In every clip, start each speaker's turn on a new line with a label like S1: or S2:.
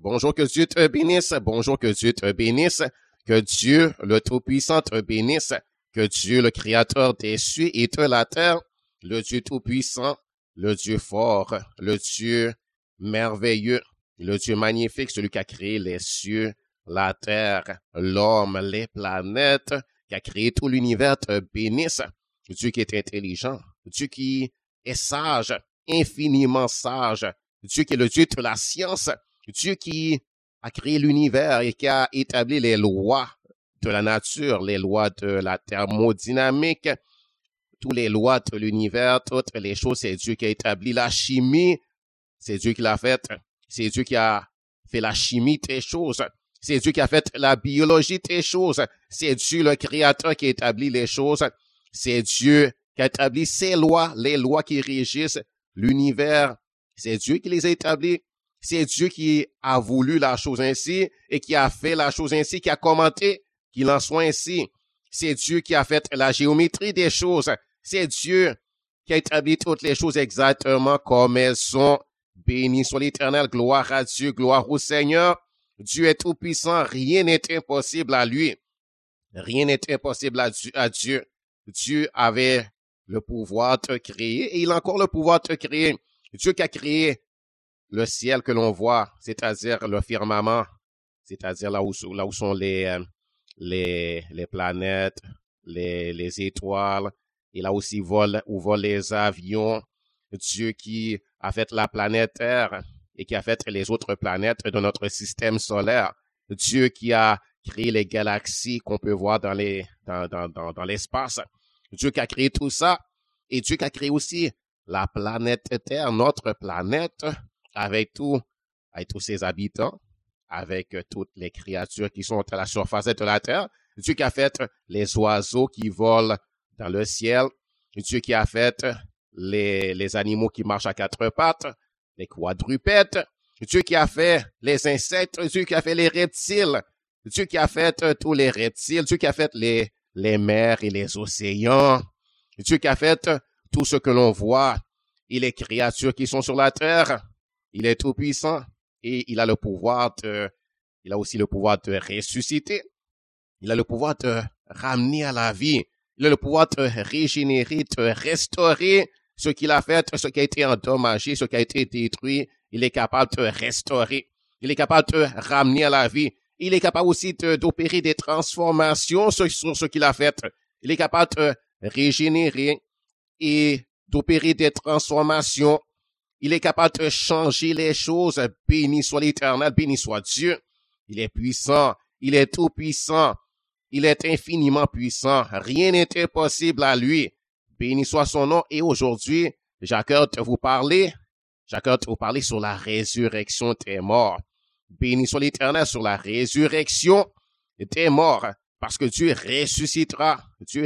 S1: Bonjour, que Dieu te bénisse. Bonjour, que Dieu te bénisse. Que Dieu, le Tout-Puissant, te bénisse. Que Dieu, le Créateur des cieux et de la terre, le Dieu Tout-Puissant, le Dieu fort, le Dieu merveilleux, le Dieu magnifique, celui qui a créé les cieux, la terre, l'homme, les planètes, qui a créé tout l'univers, te bénisse. Dieu qui est intelligent, Dieu qui est sage, infiniment sage, Dieu qui est le Dieu de la science, Dieu qui a créé l'univers et qui a établi les lois de la nature, les lois de la thermodynamique, toutes les lois de l'univers, toutes les choses, c'est Dieu qui a établi la chimie, c'est Dieu qui l'a faite, c'est Dieu qui a fait la chimie des choses, c'est Dieu qui a fait la biologie des choses, c'est Dieu le Créateur qui a établi les choses, c'est Dieu qui a établi ses lois, les lois qui régissent l'univers, c'est Dieu qui les a établis. C'est Dieu qui a voulu la chose ainsi et qui a fait la chose ainsi, qui a commenté qu'il en soit ainsi. C'est Dieu qui a fait la géométrie des choses. C'est Dieu qui a établi toutes les choses exactement comme elles sont. Béni soit l'Éternel, gloire à Dieu, gloire au Seigneur. Dieu est tout puissant, rien n'est impossible à lui. Rien n'est impossible à Dieu. Dieu avait le pouvoir de créer et il a encore le pouvoir de créer. Dieu qui a créé le ciel que l'on voit, c'est-à-dire le firmament, c'est-à-dire là où sont les planètes, les étoiles, et là aussi où volent les avions. Dieu qui a fait la planète Terre et qui a fait les autres planètes de notre système solaire. Dieu qui a créé les galaxies qu'on peut voir dans l'espace. Dieu qui a créé tout ça et Dieu qui a créé aussi la planète Terre, notre planète, avec tous ses habitants, avec toutes les créatures qui sont à la surface de la terre. Dieu qui a fait les oiseaux qui volent dans le ciel. Dieu qui a fait les animaux qui marchent à quatre pattes, les quadrupèdes. Dieu qui a fait les insectes. Dieu qui a fait les reptiles. Dieu qui a fait tous les reptiles. Dieu qui a fait les mers et les océans. Dieu qui a fait tout ce que l'on voit et les créatures qui sont sur la terre. Il est tout puissant et il a aussi le pouvoir de ressusciter. Il a le pouvoir de ramener à la vie. Il a le pouvoir de régénérer, de restaurer ce qu'il a fait, ce qui a été endommagé, ce qui a été détruit. Il est capable de restaurer. Il est capable de ramener à la vie. Il est capable aussi d'opérer des transformations sur ce qu'il a fait. Il est capable de régénérer et d'opérer des transformations. Il est capable de changer les choses. Béni soit l'Éternel, béni soit Dieu. Il est puissant, il est tout puissant, il est infiniment puissant. Rien n'est impossible à lui. Béni soit son nom. Et aujourd'hui, j'ai à cœur de vous parler sur la résurrection des morts. Béni soit l'Éternel sur la résurrection des morts. Parce que Dieu ressuscitera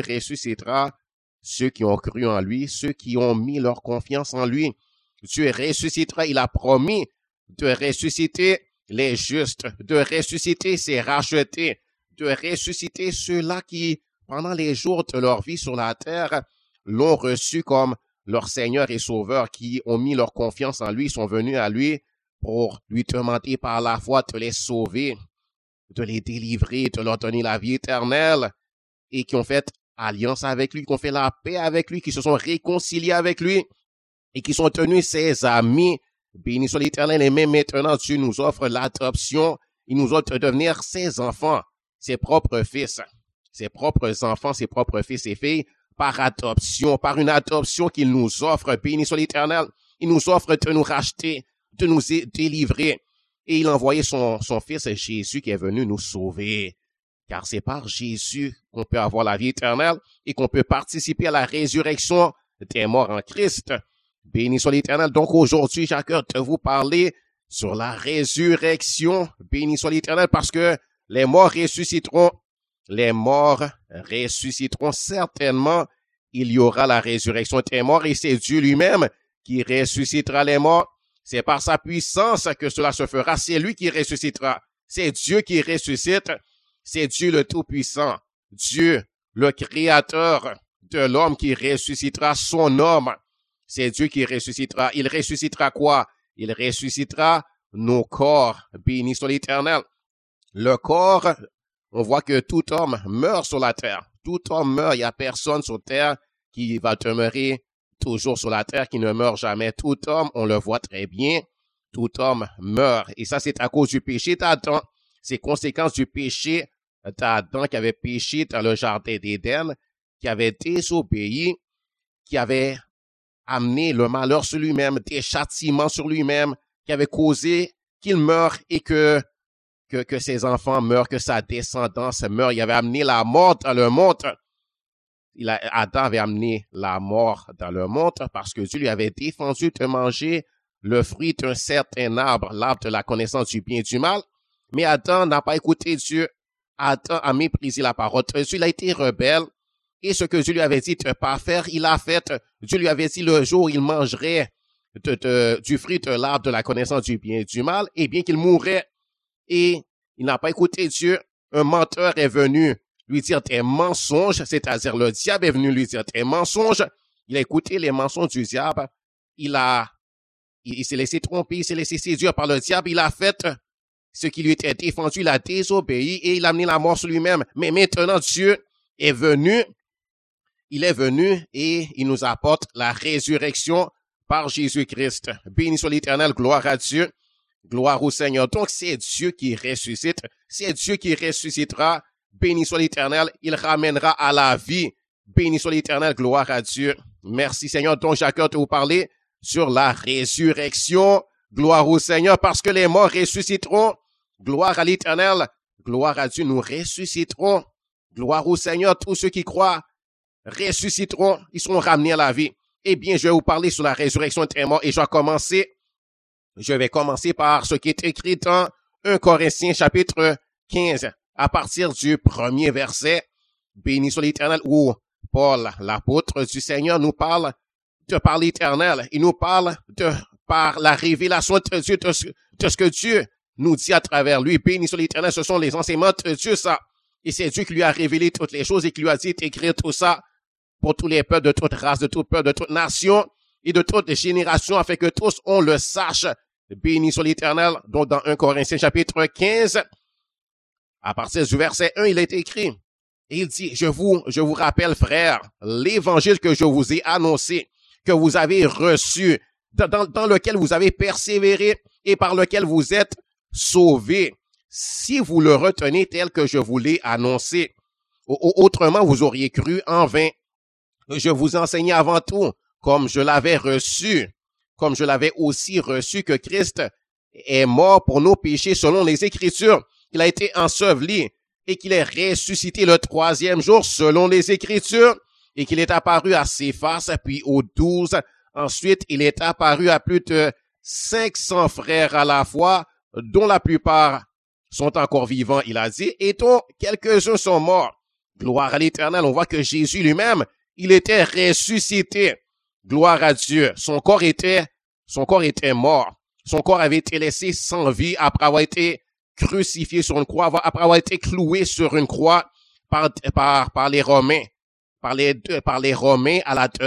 S1: ceux qui ont cru en lui, ceux qui ont mis leur confiance en lui. Dieu ressuscitera, il a promis de ressusciter les justes, de ressusciter ses rachetés, de ressusciter ceux-là qui, pendant les jours de leur vie sur la terre, l'ont reçu comme leur Seigneur et Sauveur, qui ont mis leur confiance en lui, sont venus à lui pour lui demander par la foi de les sauver, de les délivrer, de leur donner la vie éternelle, et qui ont fait alliance avec lui, qui ont fait la paix avec lui, qui se sont réconciliés avec lui, et qui sont tenus ses amis. Béni soit l'Éternel, et même maintenant, Dieu nous offre l'adoption. Il nous offre de devenir ses enfants, ses propres fils, ses propres enfants, ses propres fils et filles, par adoption, par une adoption qu'il nous offre. Béni soit l'Éternel. Il nous offre de nous racheter, de nous délivrer. Et il a envoyé son fils Jésus qui est venu nous sauver. Car c'est par Jésus qu'on peut avoir la vie éternelle et qu'on peut participer à la résurrection des morts en Christ. Béni soit l'Éternel. Donc aujourd'hui, j'ai à cœur de vous parler sur la résurrection. Béni soit l'Éternel parce que les morts ressusciteront. Les morts ressusciteront certainement. Il y aura la résurrection des morts et c'est Dieu lui-même qui ressuscitera les morts. C'est par sa puissance que cela se fera. C'est lui qui ressuscitera. C'est Dieu qui ressuscite. C'est Dieu le Tout-Puissant. Dieu, le Créateur de l'homme qui ressuscitera son homme. C'est Dieu qui ressuscitera. Il ressuscitera quoi? Il ressuscitera nos corps. Béni soit l'Éternel. Le corps, on voit que tout homme meurt sur la terre. Tout homme meurt. Il n'y a personne sur terre qui va demeurer toujours sur la terre, qui ne meurt jamais. Tout homme, on le voit très bien, tout homme meurt. Et ça, c'est à cause du péché d'Adam. C'est conséquence du péché d'Adam qui avait péché dans le jardin d'Éden, qui avait désobéi, qui avait amené le malheur sur lui-même, des châtiments sur lui-même, qui avait causé qu'il meure et que ses enfants meurent, que sa descendance meure. Il avait amené la mort dans le monde. Adam avait amené la mort dans le monde parce que Dieu lui avait défendu de manger le fruit d'un certain arbre, l'arbre de la connaissance du bien et du mal. Mais Adam n'a pas écouté Dieu. Adam a méprisé la parole de Dieu. Il a été rebelle. Et ce que Dieu lui avait dit de ne pas faire, il a fait. Dieu lui avait dit le jour où il mangerait du fruit de l'arbre de la connaissance du bien et du mal, eh bien qu'il mourrait. Et il n'a pas écouté Dieu. Un menteur est venu lui dire des mensonges, c'est-à-dire le diable est venu lui dire des mensonges. Il a écouté les mensonges du diable. Il s'est laissé tromper, il s'est laissé séduire par le diable. Il a fait ce qui lui était défendu, il a désobéi et il a amené la mort sur lui-même. Mais maintenant, Dieu est venu. Il est venu et il nous apporte la résurrection par Jésus-Christ. Béni soit l'Éternel, gloire à Dieu, gloire au Seigneur. Donc, c'est Dieu qui ressuscite, c'est Dieu qui ressuscitera. Béni soit l'Éternel, il ramènera à la vie. Béni soit l'Éternel, gloire à Dieu. Merci Seigneur. Donc, j'ai à cœur de vous parler sur la résurrection. Gloire au Seigneur, parce que les morts ressusciteront. Gloire à l'Éternel, gloire à Dieu, nous ressusciterons. Gloire au Seigneur, tous ceux qui croient ressusciteront, ils seront ramenés à la vie. Eh bien, je vais vous parler sur la résurrection des morts et je vais commencer par ce qui est écrit dans 1 Corinthiens chapitre 15, à partir du premier verset. Béni soit l'Éternel, où Paul, l'apôtre du Seigneur, nous parle de par l'Éternel. Il nous parle par la révélation de Dieu, de ce que Dieu nous dit à travers lui. Béni soit l'Éternel, ce sont les enseignements de Dieu, ça. Et c'est Dieu qui lui a révélé toutes les choses et qui lui a dit d'écrire tout ça pour tous les peuples de toute race, de tout peuple, de toute nation et de toute génération, afin que tous on le sache. Béni soit l'Éternel. Donc, dans 1 Corinthiens chapitre 15, à partir du verset 1, il est écrit, et il dit, je vous rappelle, frères, l'évangile que je vous ai annoncé, que vous avez reçu, dans lequel vous avez persévéré et par lequel vous êtes sauvés, si vous le retenez tel que je vous l'ai annoncé. Autrement, vous auriez cru en vain. Je vous enseignais avant tout, comme je l'avais aussi reçu, que Christ est mort pour nos péchés selon les Écritures, qu'il a été enseveli et qu'il est ressuscité le troisième jour selon les Écritures et qu'il est apparu à Céphas, puis aux 12. Ensuite, il est apparu à plus de 500 frères à la fois, dont la plupart sont encore vivants, il a dit, et dont quelques-uns sont morts. Gloire à l'Éternel, on voit que Jésus lui-même, il était ressuscité. Gloire à Dieu. Son corps était mort. Son corps avait été laissé sans vie après avoir été crucifié sur une croix, après avoir été cloué sur une croix par les Romains. Par les Romains à la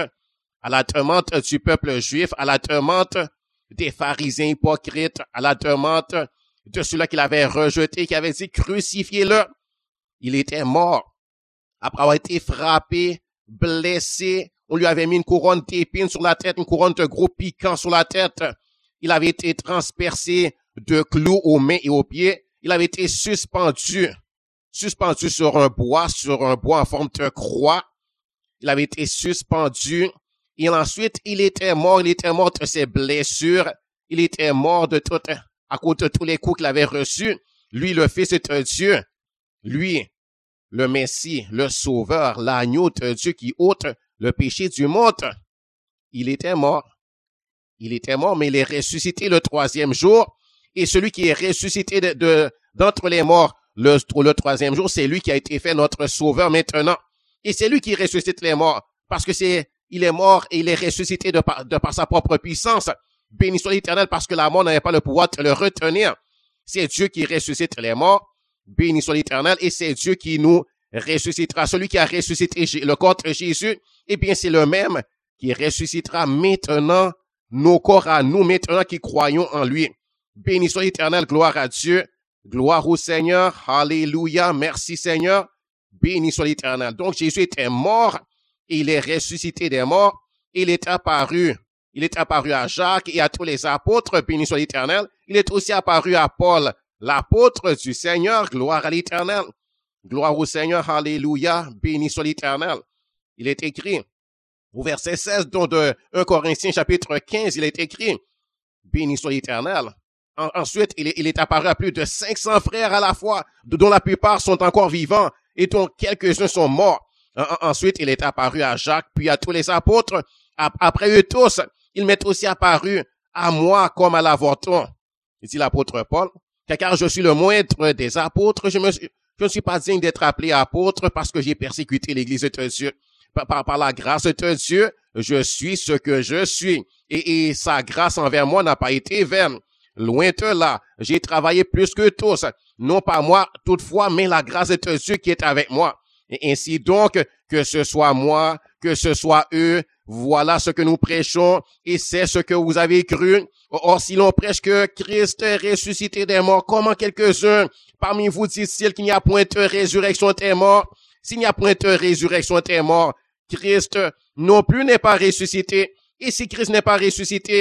S1: demande du peuple juif, à la demande des pharisiens hypocrites, à la demande de ceux-là qu'il avait rejeté, qui avait dit crucifiez-le. Il était mort. Après avoir été frappé, blessé, on lui avait mis une couronne d'épines sur la tête, une couronne de gros piquants sur la tête. Il avait été transpercé de clous aux mains et aux pieds. Il avait été suspendu sur un bois en forme de croix. Il avait été suspendu. Et ensuite, il était mort de ses blessures. Il était mort à cause de tous les coups qu'il avait reçus. Lui, le Fils de Dieu. Lui, le Messie, le Sauveur, l'agneau de Dieu qui ôte le péché du monde. Il était mort. Mais il est ressuscité le troisième jour. Et celui qui est ressuscité d'entre les morts le troisième jour, c'est lui qui a été fait notre Sauveur maintenant. Et c'est lui qui ressuscite les morts. Parce que il est mort et il est ressuscité de par sa propre puissance. Béni soit l'Éternel, parce que la mort n'avait pas le pouvoir de le retenir. C'est Dieu qui ressuscite les morts. Béni soit l'Éternel, et c'est Dieu qui nous ressuscitera. Celui qui a ressuscité le corps de Jésus, eh bien, c'est le même qui ressuscitera maintenant nos corps à nous, maintenant qui croyons en lui. Béni soit l'Éternel, gloire à Dieu. Gloire au Seigneur, alléluia, merci Seigneur. Béni soit l'Éternel. Donc Jésus était mort, et il est ressuscité des morts, il est apparu. Il est apparu à Jacques et à tous les apôtres, béni soit l'Éternel. Il est aussi apparu à Paul, l'apôtre du Seigneur, gloire à l'Éternel. Gloire au Seigneur, alléluia, béni soit l'Éternel. Il est écrit, au verset 16, donc de 1 Corinthiens chapitre 15, il est écrit, béni soit l'Éternel. Ensuite, il est apparu à plus de 500 frères à la fois, dont la plupart sont encore vivants et dont quelques-uns sont morts. Ensuite, il est apparu à Jacques, puis à tous les apôtres. Après eux tous, il m'est aussi apparu à moi comme à l'avorton. Dit l'apôtre Paul, car je suis le moindre des apôtres, je ne suis pas digne d'être appelé apôtre parce que j'ai persécuté l'église de Dieu. Par la grâce de Dieu, je suis ce que je suis. Et sa grâce envers moi n'a pas été vaine. Loin de là, j'ai travaillé plus que tous. Non pas moi, toutefois, mais la grâce de Dieu qui est avec moi. Et ainsi donc, que ce soit moi, que ce soit eux, voilà ce que nous prêchons et c'est ce que vous avez cru. Or, si l'on prêche que Christ est ressuscité des morts, comment quelques-uns parmi vous disent-ils qu'il n'y a point de résurrection des morts? S'il n'y a point de résurrection des morts, Christ non plus n'est pas ressuscité. Et si Christ n'est pas ressuscité,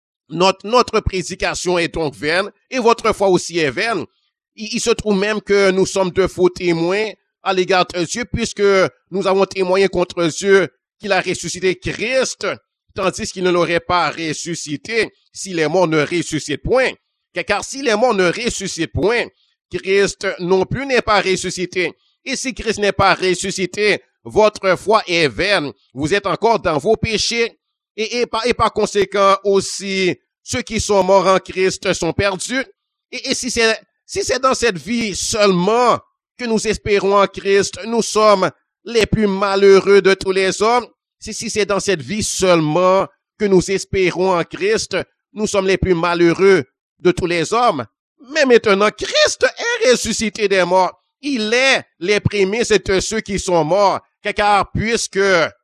S1: notre prédication est donc vaine et votre foi aussi est vaine. Il se trouve même que nous sommes de faux témoins à l'égard de Dieu puisque nous avons témoigné contre Dieu qu'il a ressuscité Christ, tandis qu'il ne l'aurait pas ressuscité si les morts ne ressuscitent point. Car si les morts ne ressuscitent point, Christ non plus n'est pas ressuscité. Et si Christ n'est pas ressuscité, votre foi est vaine. Vous êtes encore dans vos péchés. Et par conséquent aussi, ceux qui sont morts en Christ sont perdus. Et si c'est dans cette vie seulement que nous espérons en Christ, nous sommes les plus malheureux de tous les hommes. Si c'est dans cette vie seulement que nous espérons en Christ, nous sommes les plus malheureux de tous les hommes. Mais maintenant, Christ est ressuscité des morts. Il est les prémices de ceux qui sont morts. Car puisque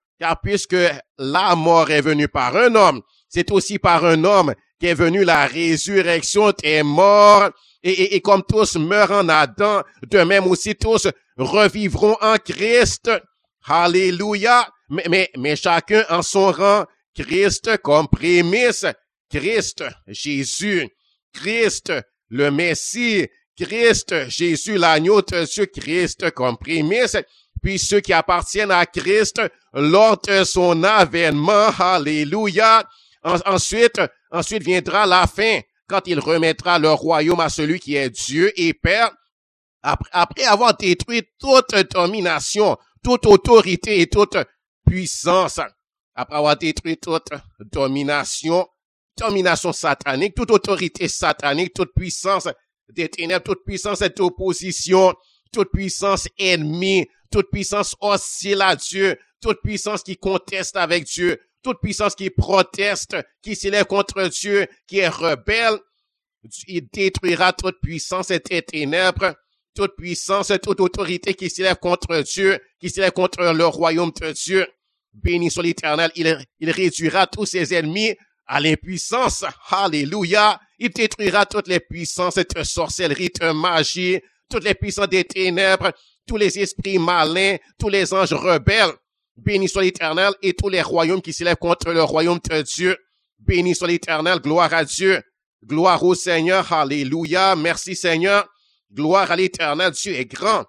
S1: la mort est venue par un homme, c'est aussi par un homme qu'est venue la résurrection des morts. Et comme tous meurent en Adam, de même aussi tous revivront en Christ. Alléluia. Mais chacun en son rang. Christ comme prémisse. Christ, Jésus. Christ, le Messie. Christ, Jésus, l'agneau de Dieu. Christ comme prémisse. Puis ceux qui appartiennent à Christ lors de son avènement. Alléluia. Ensuite viendra la fin, quand il remettra le royaume à celui qui est Dieu et Père, après avoir détruit toute domination, toute autorité et toute puissance, après avoir détruit toute domination satanique, toute autorité satanique, toute puissance des ténèbres, toute puissance d'opposition, toute puissance ennemie, toute puissance hostile à Dieu, toute puissance qui conteste avec Dieu, toute puissance qui proteste, qui s'élève contre Dieu, qui est rebelle. Il détruira toute puissance et des ténèbres, toute puissance et toute autorité qui s'élève contre Dieu, qui s'élève contre le royaume de Dieu. Béni soit l'Éternel, il réduira tous ses ennemis à l'impuissance. Alléluia. Il détruira toutes les puissances de sorcellerie, de magie, toutes les puissances des ténèbres, tous les esprits malins, tous les anges rebelles. Béni soit l'Éternel et tous les royaumes qui s'élèvent contre le royaume de Dieu. Béni soit l'Éternel, gloire à Dieu. Gloire au Seigneur, alléluia. Merci Seigneur. Gloire à l'Éternel, Dieu est grand.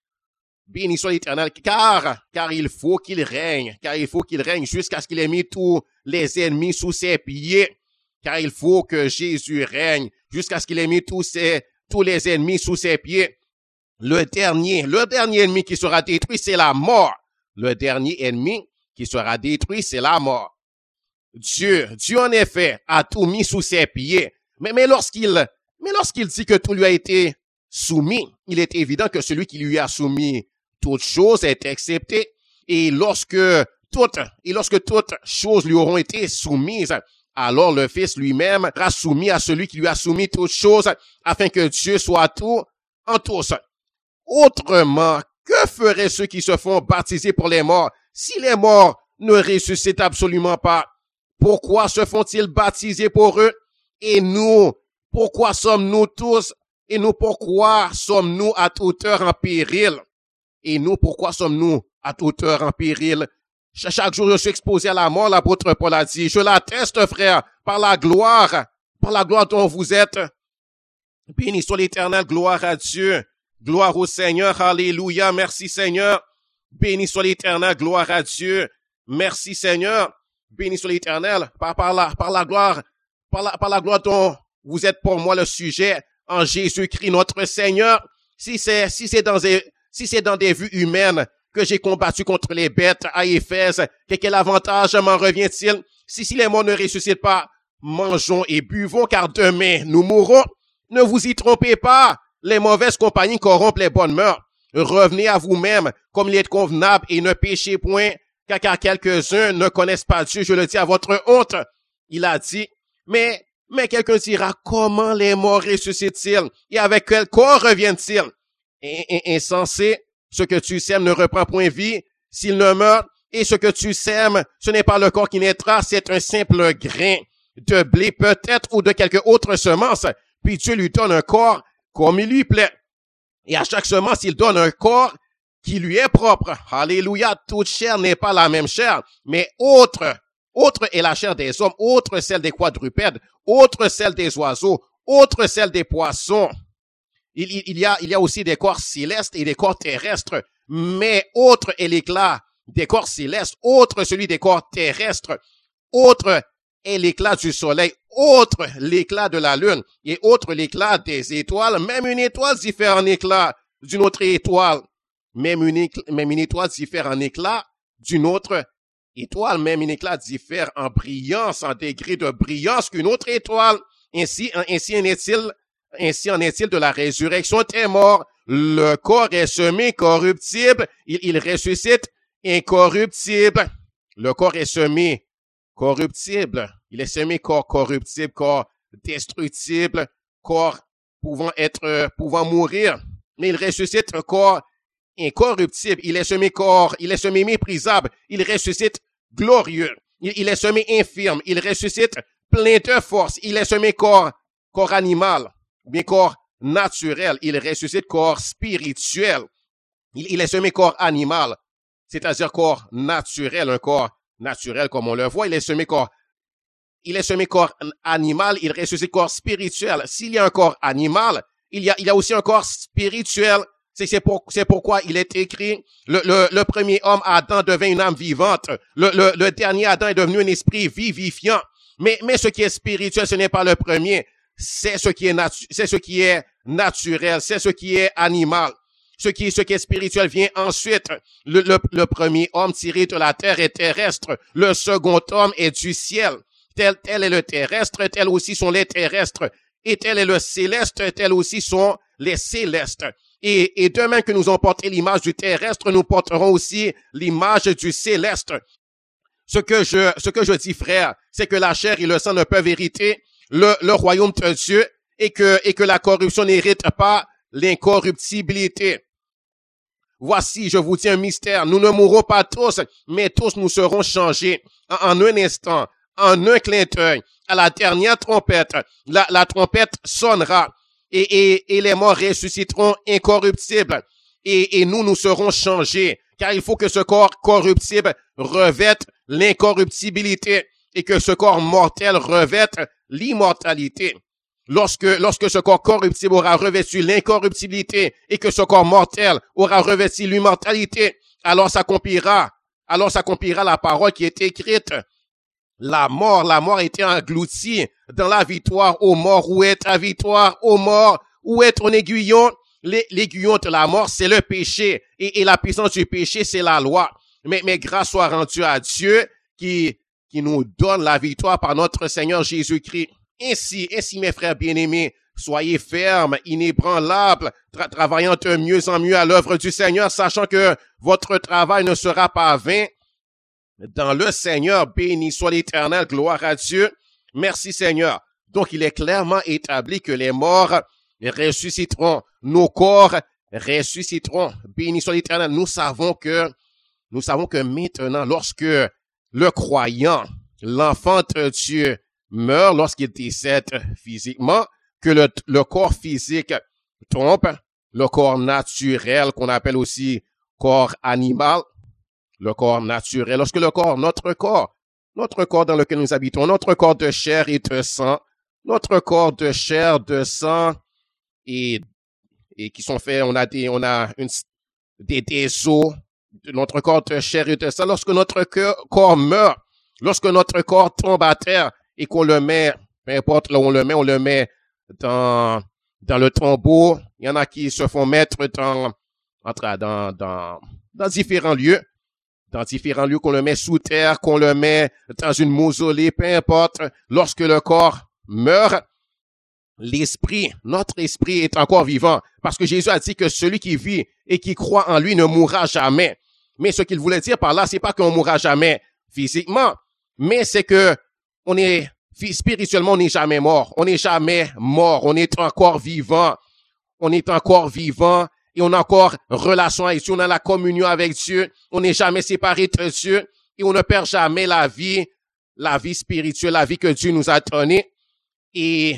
S1: Béni soit l'Éternel, car il faut qu'il règne, jusqu'à ce qu'il ait mis tous les ennemis sous ses pieds. Car il faut que Jésus règne jusqu'à ce qu'il ait mis tous les ennemis sous ses pieds. Le dernier ennemi qui sera détruit, c'est la mort. Le dernier ennemi qui sera détruit, c'est la mort. Dieu en effet a tout mis sous ses pieds. Mais lorsqu'il dit que tout lui a été soumis, il est évident que celui qui lui a soumis toutes choses est accepté. Et lorsque toutes choses lui auront été soumises, alors le Fils lui-même sera soumis à celui qui lui a soumis toutes choses, afin que Dieu soit tout en tous. Autrement, que feraient ceux qui se font baptiser pour les morts si les morts ne ressuscitent absolument pas? Pourquoi se font-ils baptiser pour eux? Et nous Pourquoi sommes-nous tous et nous pourquoi sommes-nous à toute heure en péril? Et nous, pourquoi sommes-nous à toute heure en péril? Chaque jour, je suis exposé à la mort, l'apôtre Paul a dit. Je l'atteste, frère, par la gloire dont vous êtes. Béni soit l'Éternel, gloire à Dieu. Gloire au Seigneur, alléluia, merci Seigneur. Béni soit l'Éternel, gloire à Dieu. Merci Seigneur. Béni soit l'Éternel, par la gloire dont vous êtes pour moi le sujet en Jésus-Christ notre Seigneur. Si c'est dans des vues humaines que j'ai combattu contre les bêtes à Éphèse, quel avantage m'en revient-il? Si les morts ne ressuscitent pas, mangeons et buvons car demain nous mourrons. Ne vous y trompez pas, les mauvaises compagnies corrompent les bonnes mœurs. Revenez à vous-même comme il est convenable et ne péchez point, car quelques-uns ne connaissent pas Dieu, je le dis à votre honte. Il a dit, mais quelqu'un dira, comment les morts ressuscitent-ils et avec quel corps reviennent-ils? Insensé, ce que tu sèmes ne reprend point vie s'il ne meurt, et ce que tu sèmes, ce n'est pas le corps qui naîtra, c'est un simple grain de blé peut-être ou de quelque autre semence. Puis Dieu lui donne un corps comme il lui plaît. Et à chaque semence, il donne un corps qui lui est propre. Alléluia, toute chair n'est pas la même chair, mais autre est la chair des hommes, autre celle des quadrupèdes, autre celle des oiseaux, autre celle des poissons. Il y a aussi des corps célestes et des corps terrestres, mais autre est l'éclat des corps célestes, autre celui des corps terrestres, autre est l'éclat du soleil, autre l'éclat de la lune, et autre l'éclat des étoiles. Même une étoile diffère en éclat d'une autre étoile. Même une étoile diffère en éclat d'une autre étoile. Même une éclat diffère en brillance, en degré de brillance qu'une autre étoile. Ainsi en est-il de la résurrection des morts. Le corps est semé corruptible, il ressuscite incorruptible. Le corps est semé corruptible. Il est semé corps corruptible, corps destructible, corps pouvant mourir. Mais il ressuscite un corps incorruptible. Il est semé méprisable. Il ressuscite glorieux. Il est semé infirme. Il ressuscite plein de force. Il est semé corps animal, bien corps naturel. Il ressuscite corps spirituel. Il est semé corps animal, c'est-à-dire corps naturel, un corps naturel comme on le voit. Il est semé corps animal, il ressuscite corps spirituel. S'il y a un corps animal, il y a aussi un corps spirituel. C'est pourquoi il est écrit, le premier homme, Adam, devint une âme vivante. Le dernier Adam est devenu un esprit vivifiant. Mais ce qui est spirituel, ce n'est pas le premier. C'est ce qui est naturel, c'est ce qui est animal. Ce qui est spirituel vient ensuite. Le premier homme tiré de la terre est terrestre. Le second homme est du ciel. Tel est le terrestre, tel aussi sont les terrestres. Et tel est le céleste, tel aussi sont les célestes. Et de même que nous avons porté l'image du terrestre, nous porterons aussi l'image du céleste. Ce que je dis, frère, c'est que la chair et le sang ne peuvent hériter le royaume de Dieu et que la corruption n'hérite pas l'incorruptibilité. Voici, je vous dis un mystère. Nous ne mourrons pas tous, mais tous nous serons changés en un instant, en un clin d'œil. À la dernière trompette, la trompette sonnera et les morts ressusciteront incorruptibles et nous serons changés. Car il faut que ce corps corruptible revête l'incorruptibilité et que ce corps mortel revête l'immortalité. Lorsque ce corps corruptible aura revêtu l'incorruptibilité et que ce corps mortel aura revêtu l'immortalité, alors s'accomplira la parole qui est écrite. La mort a été engloutie dans la victoire. Ô mort, où est ta victoire? Ô mort, où est ton aiguillon? L'aiguillon de la mort, c'est le péché. Et la puissance du péché, c'est la loi. Mais grâce soit rendue à Dieu qui nous donne la victoire par notre Seigneur Jésus-Christ. Ainsi, mes frères bien-aimés, soyez fermes, inébranlables, travaillant de mieux en mieux à l'œuvre du Seigneur, sachant que votre travail ne sera pas vain. Dans le Seigneur, béni soit l'Éternel, gloire à Dieu. Merci Seigneur. Donc, il est clairement établi que les morts ressusciteront. Nos corps ressusciteront. Béni soit l'Éternel. Nous savons que maintenant, lorsque le croyant, l'enfant de Dieu, meurt, lorsqu'il décède physiquement, que le corps physique trompe, le corps naturel qu'on appelle aussi corps animal, le corps naturel, lorsque notre corps dans lequel nous habitons, notre corps de chair et de sang, notre corps de chair, de sang et qui sont faits, on a des os, notre corps de chair et de sang, lorsque notre corps meurt, lorsque notre corps tombe à terre et qu'on le met, peu importe là où on le met dans le tombeau, il y en a qui se font mettre dans différents lieux, qu'on le met sous terre, qu'on le met dans une mausolée, peu importe, lorsque le corps meurt, notre esprit est encore vivant, parce que Jésus a dit que celui qui vit et qui croit en lui ne mourra jamais. Mais ce qu'il voulait dire par là, c'est pas qu'on mourra jamais physiquement, mais c'est que spirituellement, on n'est jamais mort. On n'est jamais mort. On est encore vivant. On est encore vivant et on a encore relation avec Dieu. On a la communion avec Dieu. On n'est jamais séparé de Dieu et on ne perd jamais la vie spirituelle, la vie que Dieu nous a donnée. Et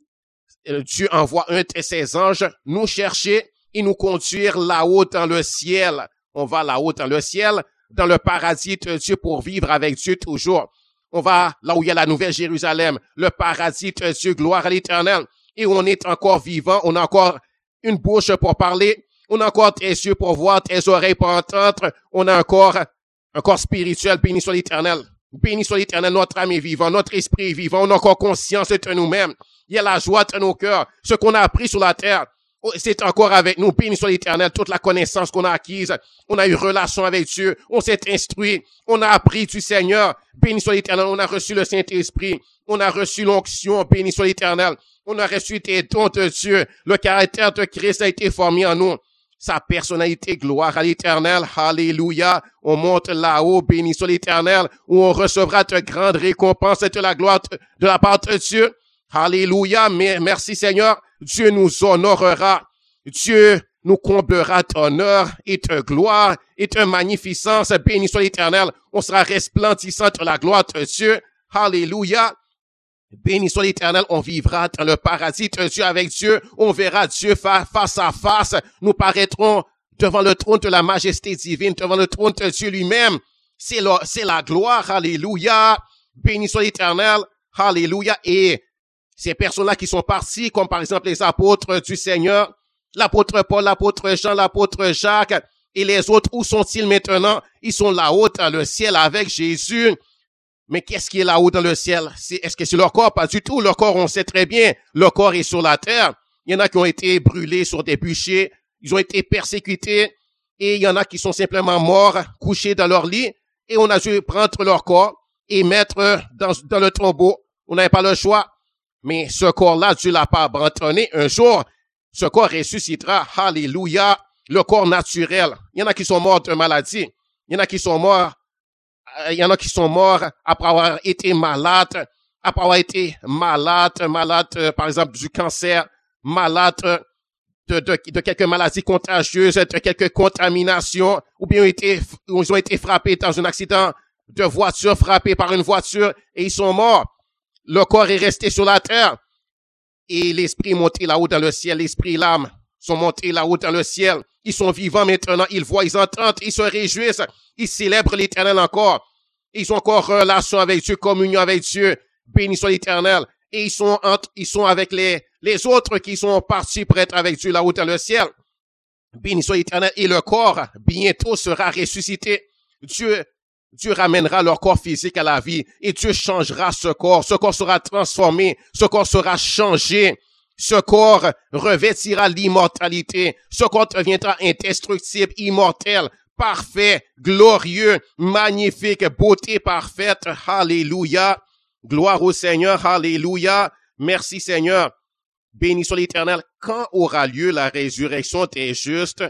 S1: Dieu envoie un de ses anges nous chercher et nous conduire là-haut dans le ciel. On va là-haut dans le ciel, dans le paradis de Dieu pour vivre avec Dieu toujours. On va là où il y a la nouvelle Jérusalem, le paradis de Dieu, gloire à l'Éternel. Et on est encore vivant, on a encore une bouche pour parler, on a encore tes yeux pour voir, tes oreilles pour entendre, on a encore un corps spirituel, béni soit l'Éternel. Béni soit l'Éternel, notre âme est vivante, notre esprit est vivant, on a encore conscience de nous-mêmes. Il y a la joie de nos cœurs, ce qu'on a appris sur la terre. C'est encore avec nous, béni soit l'Éternel, toute la connaissance qu'on a acquise. On a eu relation avec Dieu, on s'est instruit, on a appris du Seigneur. Béni soit l'Éternel, on a reçu le Saint-Esprit, on a reçu l'onction, béni soit l'Éternel. On a reçu des dons de Dieu, le caractère de Christ a été formé en nous. Sa personnalité, gloire à l'Éternel, alléluia. On monte là-haut, béni soit l'Éternel, où on recevra de grandes récompenses et de la gloire de la part de Dieu. Alléluia, merci Seigneur. Dieu nous honorera. Dieu nous comblera d'honneur et de gloire et de magnificence. Béni soit l'Éternel. On sera resplendissant de la gloire de Dieu. Alléluia. Béni soit l'Éternel. On vivra dans le paradis de Dieu avec Dieu. On verra Dieu face à face. Nous paraîtrons devant le trône de la majesté divine, devant le trône de Dieu lui-même. C'est la gloire. Alléluia. Béni soit l'Éternel. Alléluia. Et ces personnes-là qui sont parties, comme par exemple les apôtres du Seigneur, l'apôtre Paul, l'apôtre Jean, l'apôtre Jacques, et les autres, où sont-ils maintenant? Ils sont là-haut dans le ciel avec Jésus. Mais qu'est-ce qui est là-haut dans le ciel? Est-ce que c'est leur corps? Pas du tout. Leur corps, on sait très bien. Leur corps est sur la terre. Il y en a qui ont été brûlés sur des bûchers. Ils ont été persécutés. Et il y en a qui sont simplement morts, couchés dans leur lit. Et on a dû prendre leur corps et mettre dans le tombeau. On n'avait pas le choix. Mais ce corps-là, Dieu l'a pas abandonné. Un jour, ce corps ressuscitera. Alléluia. Le corps naturel. Il y en a qui sont morts de maladie. Il y en a qui sont morts après avoir été malades, par exemple, du cancer, malades de quelques maladies contagieuses, de quelques contaminations, ou bien ils ont été frappés dans un accident de voiture, frappés par une voiture, et ils sont morts. Le corps est resté sur la terre. Et l'esprit est monté là-haut dans le ciel. L'esprit et l'âme sont montés là-haut dans le ciel. Ils sont vivants maintenant. Ils voient, ils entendent, ils se réjouissent. Ils célèbrent l'Éternel encore. Ils ont encore relation avec Dieu, communion avec Dieu. Béni soit l'Éternel. Et ils sont avec les autres qui sont partis pour être avec Dieu là-haut dans le ciel. Béni soit l'Éternel. Et le corps, bientôt, sera ressuscité. Dieu ramènera leur corps physique à la vie et Dieu changera ce corps. Ce corps sera transformé. Ce corps sera changé. Ce corps revêtira l'immortalité. Ce corps deviendra indestructible, immortel, parfait, glorieux, magnifique, beauté parfaite. Alléluia. Gloire au Seigneur. Alléluia. Merci Seigneur. Béni soit l'Éternel. Quand aura lieu la résurrection des justes?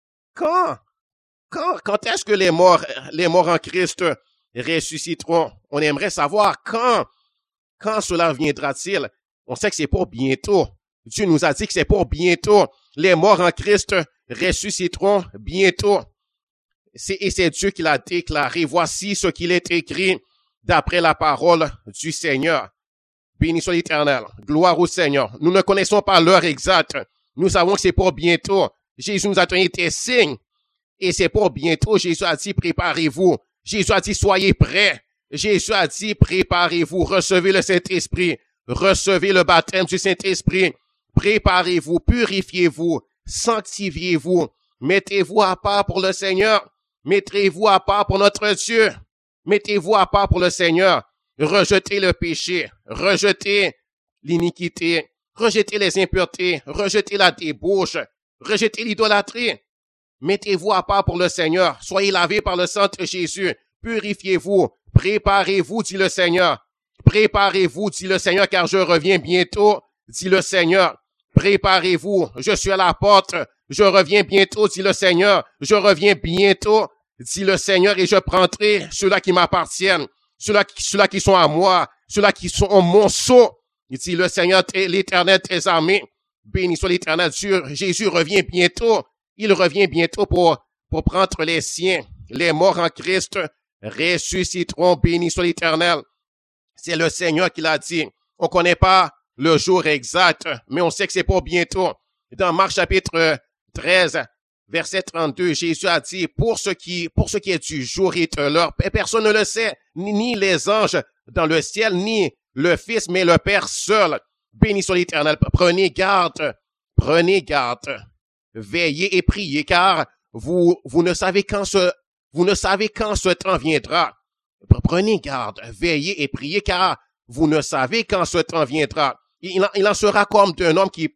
S1: Quand est-ce que les morts en Christ ressusciteront? On aimerait savoir quand cela viendra-t-il? On sait que c'est pour bientôt. Dieu nous a dit que c'est pour bientôt. Les morts en Christ ressusciteront bientôt. Et c'est Dieu qui l'a déclaré. Voici ce qu'il est écrit d'après la parole du Seigneur. Béni soit l'Éternel. Gloire au Seigneur. Nous ne connaissons pas l'heure exacte. Nous savons que c'est pour bientôt. Jésus nous a donné des signes. Et c'est pour bientôt. Jésus a dit, préparez-vous. Jésus a dit, soyez prêts. Jésus a dit, préparez-vous. Recevez le Saint-Esprit. Recevez le baptême du Saint-Esprit. Préparez-vous. Purifiez-vous. Sanctifiez-vous. Mettez-vous à part pour le Seigneur. Mettez-vous à part pour notre Dieu. Mettez-vous à part pour le Seigneur. Rejetez le péché. Rejetez l'iniquité. Rejetez les impuretés. Rejetez la débauche. Rejetez l'idolâtrie. Mettez-vous à part pour le Seigneur. Soyez lavés par le sang de Jésus. Purifiez-vous. Préparez-vous, dit le Seigneur. Préparez-vous, dit le Seigneur, car je reviens bientôt, dit le Seigneur. Préparez-vous. Je suis à la porte. Je reviens bientôt, dit le Seigneur. Je reviens bientôt, dit le Seigneur, et je prendrai ceux-là qui m'appartiennent, ceux-là qui sont à moi, ceux-là qui sont en mon sceau, dit le Seigneur, l'Éternel des armées. Béni soit l'Éternel Dieu. Jésus revient bientôt. Il revient bientôt pour prendre les siens. Les morts en Christ ressusciteront. Béni soit l'Éternel. C'est le Seigneur qui l'a dit. On connaît pas le jour exact, mais on sait que c'est pour bientôt. Dans Marc chapitre 13, verset 32, Jésus a dit, pour ce qui est du jour et de l'heure, personne ne le sait, ni les anges dans le ciel, ni le Fils, mais le Père seul. Béni soit l'Éternel. Prenez garde. Veillez et priez, car vous ne savez quand ce temps viendra. Prenez garde, veillez et priez, car vous ne savez quand ce temps viendra. Il en sera comme d'un homme qui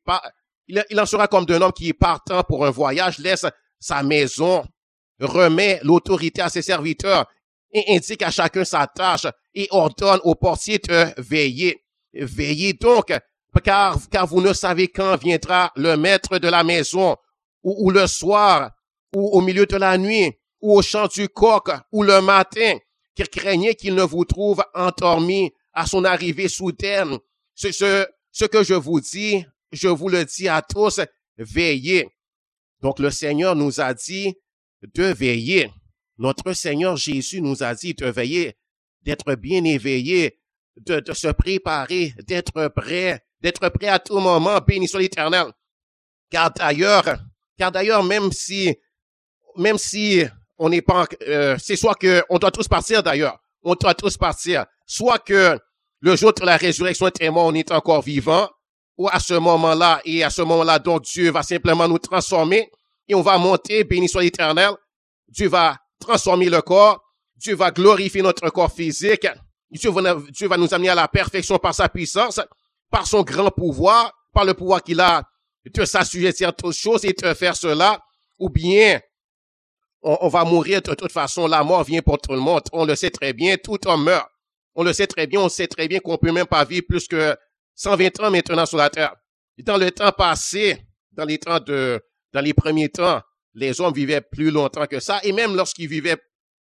S1: partant pour un voyage, laisse sa maison, remet l'autorité à ses serviteurs et indique à chacun sa tâche et ordonne au portier de veiller. Veillez donc, car vous ne savez quand viendra le maître de la maison, ou le soir, ou au milieu de la nuit, ou au chant du coq, ou le matin, qui craignait qu'il ne vous trouve endormi à son arrivée soudaine. Ce que je vous dis, je vous le dis à tous, veillez. Donc le Seigneur nous a dit de veiller. Notre Seigneur Jésus nous a dit de veiller, d'être bien éveillé, de se préparer, d'être prêt à tout moment. Béni soit l'Éternel. Car d'ailleurs, même si on n'est pas, c'est soit que on doit tous partir d'ailleurs. On doit tous partir. Soit que le jour de la résurrection est mort, on est encore vivant, ou à ce moment-là, donc Dieu va simplement nous transformer et on va monter, béni soit l'Éternel. Dieu va transformer le corps. Dieu va glorifier notre corps physique. Dieu va nous amener à la perfection par sa puissance, par son grand pouvoir, par le pouvoir qu'il a de s'assujettir à toutes choses et de faire cela, ou bien on va mourir de toute façon. La mort vient pour tout le monde. On le sait très bien, tout homme meurt. On le sait très bien, on sait très bien qu'on peut même pas vivre plus que 120 ans maintenant sur la terre. Dans le temps passé, dans les premiers temps, les hommes vivaient plus longtemps que ça, et même lorsqu'ils vivaient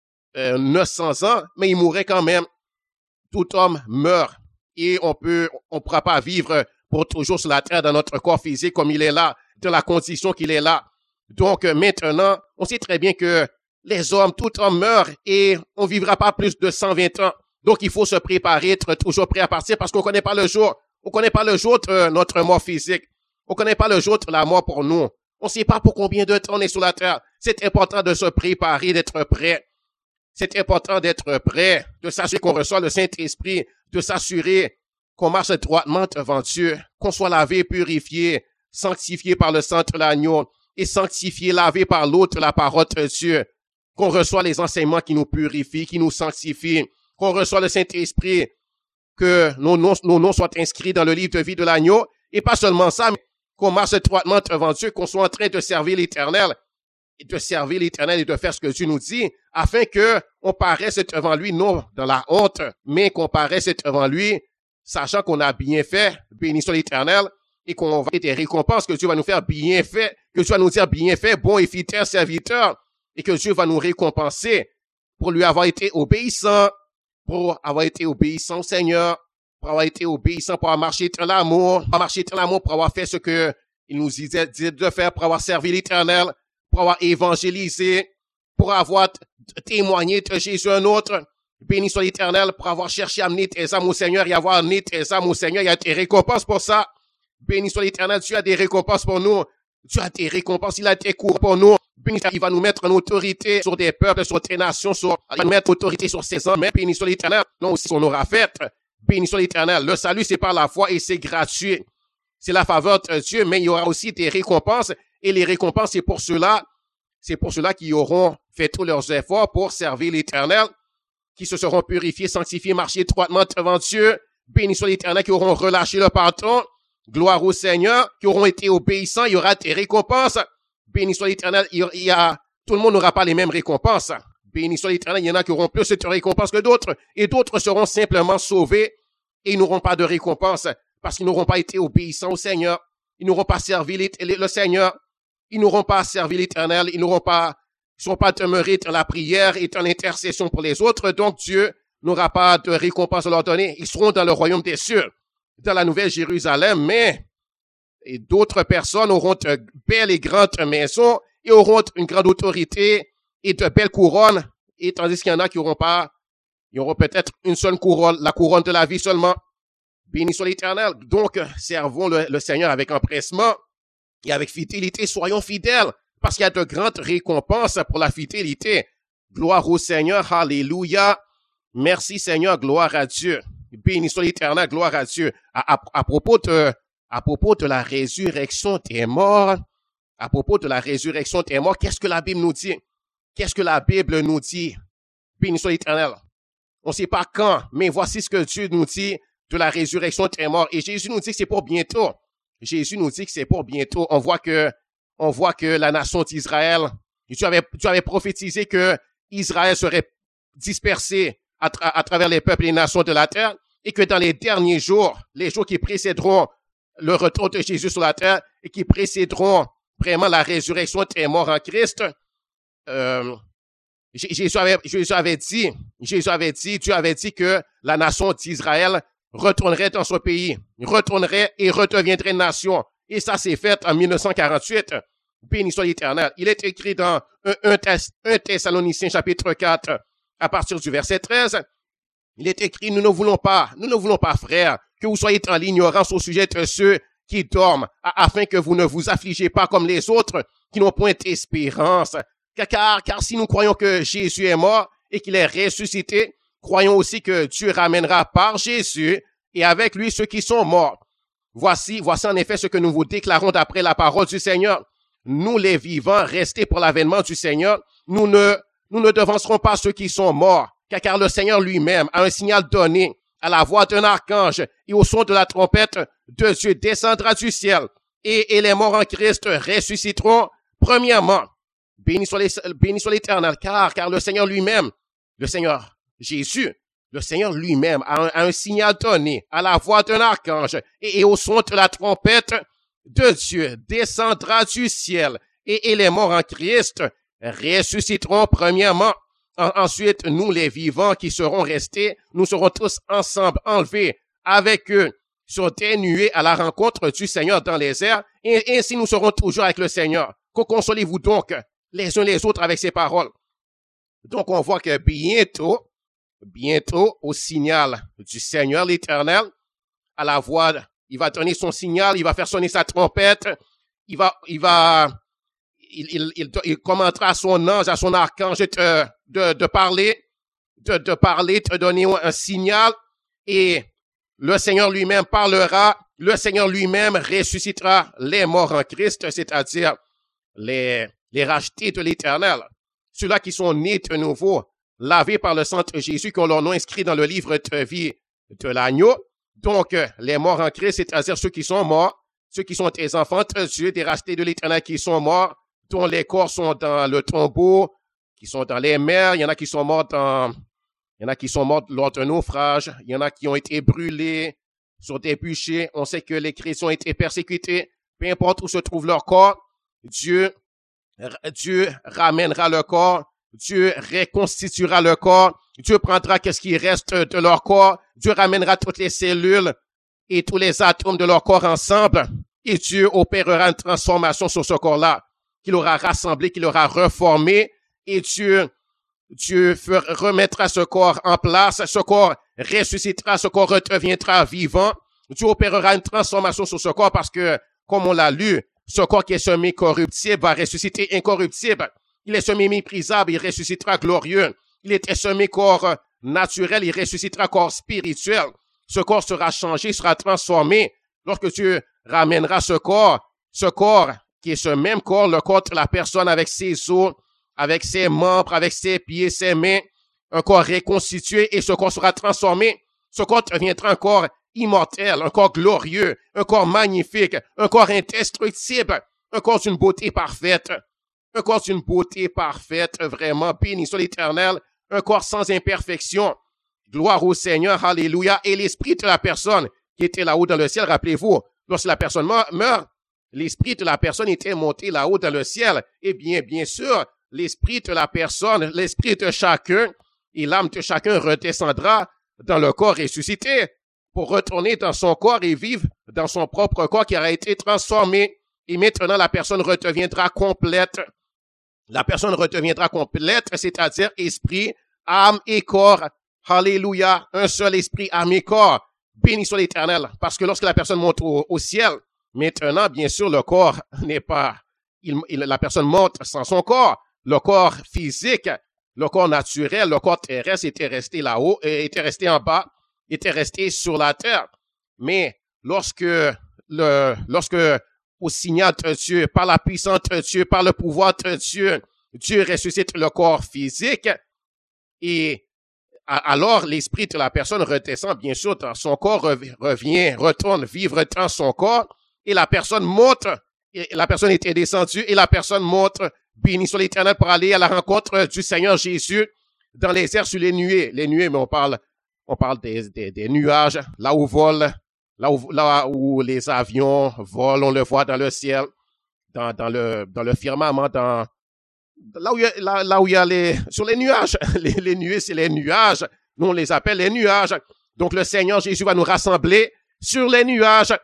S1: 900 ans, mais ils mouraient quand même. Tout homme meurt, et on pourra pas vivre pour toujours sur la terre dans notre corps physique comme il est là, dans la condition qu'il est là. Donc maintenant, on sait très bien que tout homme meurt, et on vivra pas plus de 120 ans. Donc il faut se préparer, être toujours prêt à partir, parce qu'on connaît pas le jour. On connaît pas le jour de notre mort physique. On connaît pas le jour de la mort pour nous. On sait pas pour combien de temps on est sur la terre. C'est important de se préparer, d'être prêt. C'est important d'être prêt, de s'assurer qu'on reçoit le Saint-Esprit, de s'assurer qu'on marche droitement devant Dieu, qu'on soit lavé, purifié, sanctifié par le sang de l'agneau et sanctifié, lavé par l'eau de la parole de Dieu, qu'on reçoit les enseignements qui nous purifient, qui nous sanctifient, qu'on reçoit le Saint-Esprit, que nos noms soient inscrits dans le livre de vie de l'agneau, et pas seulement ça, mais qu'on marche droitement devant Dieu, qu'on soit en train de servir l'Éternel, et de faire ce que Dieu nous dit, afin que on paraisse devant lui, non dans la honte, mais qu'on paraisse devant lui, sachant qu'on a bien fait, béni soit l'Éternel, et qu'on va avoir des récompenses, que Dieu va nous faire bien fait, que Dieu va nous dire bien fait, bon et fidèle serviteur, et que Dieu va nous récompenser pour lui avoir été obéissant, au Seigneur, pour avoir été obéissant, pour avoir marché dans l'amour, pour avoir fait ce que il nous disait de faire, pour avoir servi l'Éternel, pour avoir évangélisé, pour avoir témoigné de Jésus un autre. Béni soit l'Éternel pour avoir cherché à amener tes âmes au Seigneur et avoir amené tes âmes au Seigneur. Il y a des récompenses pour ça. Béni soit l'Éternel, tu as des récompenses pour nous. Tu as des récompenses, il a des cours pour nous. Béni, il va nous mettre en autorité sur des peuples, sur des nations, il va nous mettre en autorité sur ces hommes. Mais béni soit l'Éternel, non aussi qu'on aura fait. Béni soit l'Éternel. Le salut, c'est par la foi et c'est gratuit. C'est la faveur de Dieu, mais il y aura aussi des récompenses. Et les récompenses, c'est pour ceux-là qui auront fait tous leurs efforts pour servir l'Éternel, qui se seront purifiés, sanctifiés, marchés étroitement devant Dieu. Béni soit l'Éternel, qui auront relâché le pardon. Gloire au Seigneur, qui auront été obéissants. Il y aura des récompenses. Béni soit l'Éternel. Tout le monde n'aura pas les mêmes récompenses. Béni soit l'Éternel. Il y en a qui auront plus de récompenses que d'autres. Et d'autres seront simplement sauvés et ils n'auront pas de récompense parce qu'ils n'auront pas été obéissants au Seigneur. Ils n'auront pas servi le Seigneur. Ils n'auront pas servi l'Éternel. Ils ne sont pas demeurés dans la prière et dans l'intercession pour les autres. Donc Dieu n'aura pas de récompense à leur donner. Ils seront dans le royaume des cieux, dans la Nouvelle Jérusalem, mais d'autres personnes auront de belles et grandes maisons et auront une grande autorité et de belles couronnes, et tandis qu'il y en a qui auront peut-être une seule couronne, la couronne de la vie seulement. Béni soit l'Éternel. Donc, servons le Seigneur avec empressement et avec fidélité. Soyons fidèles, parce qu'il y a de grandes récompenses pour la fidélité. Gloire au Seigneur, alléluia. Merci Seigneur, gloire à Dieu. Béni soit l'Éternel, gloire à Dieu. À propos de la résurrection des morts, qu'est-ce que la Bible nous dit? Qu'est-ce que la Bible nous dit? Béni soit l'Éternel. On ne sait pas quand, mais voici ce que Dieu nous dit de la résurrection des morts. Et Jésus nous dit que c'est pour bientôt. On voit que la nation d'Israël, tu avais prophétisé que Israël serait dispersé à travers les peuples et les nations de la terre, et que dans les derniers jours, les jours qui précéderont le retour de Jésus sur la terre et qui précéderont vraiment la résurrection des morts en Christ, Jésus avait dit que la nation d'Israël retournerait dans son pays, retournerait et redeviendrait nation. Et ça s'est fait en 1948. Béni soit l'Éternel. Il est écrit dans 1 Thessaloniciens chapitre 4, à partir du verset 13. Il est écrit, nous ne voulons pas, frères, que vous soyez dans l'ignorance au sujet de ceux qui dorment, afin que vous ne vous affligez pas comme les autres qui n'ont point d'espérance. Car si nous croyons que Jésus est mort et qu'il est ressuscité, croyons aussi que Dieu ramènera par Jésus et avec lui ceux qui sont morts. Voici en effet ce que nous vous déclarons d'après la parole du Seigneur. Nous les vivants, restés pour l'avènement du Seigneur, nous ne devancerons pas ceux qui sont morts, car le Seigneur lui-même a un signal donné à la voix d'un archange et au son de la trompette de Dieu descendra du ciel et les morts en Christ ressusciteront premièrement. Béni soit l'Éternel, car le Seigneur lui-même, le Seigneur Jésus, le Seigneur lui-même a un signal donné à la voix d'un archange et au son de la trompette de Dieu descendra du ciel et les morts en Christ ressusciteront premièrement. Ensuite, nous les vivants qui serons restés, nous serons tous ensemble enlevés avec eux sur des nuées à la rencontre du Seigneur dans les airs et ainsi nous serons toujours avec le Seigneur. Consolez-vous donc les uns les autres avec ces paroles. Donc on voit que bientôt, au signal du Seigneur l'Éternel, à la voix, il va donner son signal, il va faire sonner sa trompette, il commandera à son ange, à son archange de parler, de donner un signal, et le Seigneur lui-même parlera, le Seigneur lui-même ressuscitera les morts en Christ, c'est-à-dire les rachetés de l'Éternel, ceux-là qui sont nés de nouveau, lavés par le sang de Jésus, qui ont leur nom inscrit dans le livre de vie de l'agneau. Donc, les morts en Christ, c'est-à-dire ceux qui sont morts, ceux qui sont des enfants de Dieu, des rachetés de l'Éternel qui sont morts, dont les corps sont dans le tombeau, qui sont dans les mers, il y en a qui sont morts lors d'un naufrage, il y en a qui ont été brûlés sur des bûchers. On sait que les chrétiens ont été persécutés, peu importe où se trouve leur corps, Dieu ramènera le corps, Dieu reconstituera le corps, Dieu prendra qu'est-ce qui reste de leur corps, Dieu ramènera toutes les cellules et tous les atomes de leur corps ensemble, et Dieu opérera une transformation sur ce corps-là, qu'il aura rassemblé, qu'il aura reformé, et Dieu Dieu remettra ce corps en place, ce corps ressuscitera, ce corps redeviendra vivant. Dieu opérera une transformation sur ce corps parce que, comme on l'a lu, ce corps qui est semé corruptible va ressusciter incorruptible. Il est semé méprisable, il ressuscitera glorieux. Il était semé corps naturel, il ressuscitera corps spirituel. Ce corps sera changé, sera transformé lorsque Dieu ramènera ce corps qui est ce même corps, le corps de la personne avec ses os, avec ses membres, avec ses pieds, ses mains, un corps reconstitué et ce corps sera transformé. Ce corps deviendra un corps immortel, un corps glorieux, un corps magnifique, un corps indestructible, un corps d'une beauté parfaite, un corps d'une beauté parfaite, vraiment béni soit l'Éternel, un corps sans imperfection. Gloire au Seigneur, alléluia. Et l'esprit de la personne qui était là-haut dans le ciel, rappelez-vous, lorsque la personne meurt, l'esprit de la personne était monté là-haut dans le ciel. Eh bien sûr, l'esprit de la personne, l'esprit de chacun et l'âme de chacun redescendra dans le corps ressuscité pour retourner dans son corps et vivre dans son propre corps qui aura été transformé. Et maintenant, la personne redeviendra complète. La personne redeviendra complète, c'est-à-dire esprit, âme et corps. Alléluia, un seul esprit, âme et corps. Béni soit l'Éternel. Parce que lorsque la personne monte au ciel, maintenant, bien sûr, le corps n'est pas... la personne monte sans son corps. Le corps physique, le corps naturel, le corps terrestre était resté là-haut, était resté en bas, était resté sur la terre. Mais lorsque au signal de Dieu, par la puissance de Dieu, par le pouvoir de Dieu, Dieu ressuscite le corps physique et alors l'esprit de la personne redescend bien sûr dans son corps, retourne vivre dans son corps et la personne monte, et la personne était descendue et la personne monte, béni soit l'Éternel pour aller à la rencontre du Seigneur Jésus dans les airs sur les nuées. Les nuées, mais on parle des nuages, là où les avions volent, on le voit dans le ciel, dans le firmament, là où il y a sur les nuages. Les nuées, c'est les nuages. Nous, on les appelle les nuages. Donc, le Seigneur Jésus va nous rassembler sur les nuages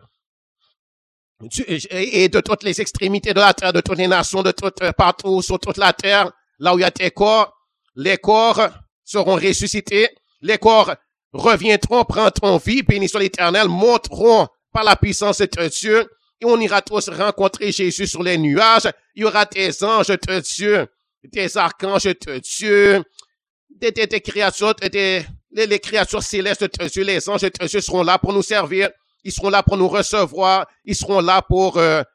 S1: et de toutes les extrémités de la terre, de toutes les nations, partout sur toute la terre, là où il y a des corps, les corps seront ressuscités, les corps reviendront, prendront vie, béni soit l'Éternel, monteront par la puissance de Dieu, et on ira tous rencontrer Jésus sur les nuages. Il y aura des anges de Dieu, des archanges de Dieu, des créatures, les créatures célestes de Dieu, les anges de Dieu seront là pour nous servir. Ils seront là pour nous recevoir. Ils seront là pour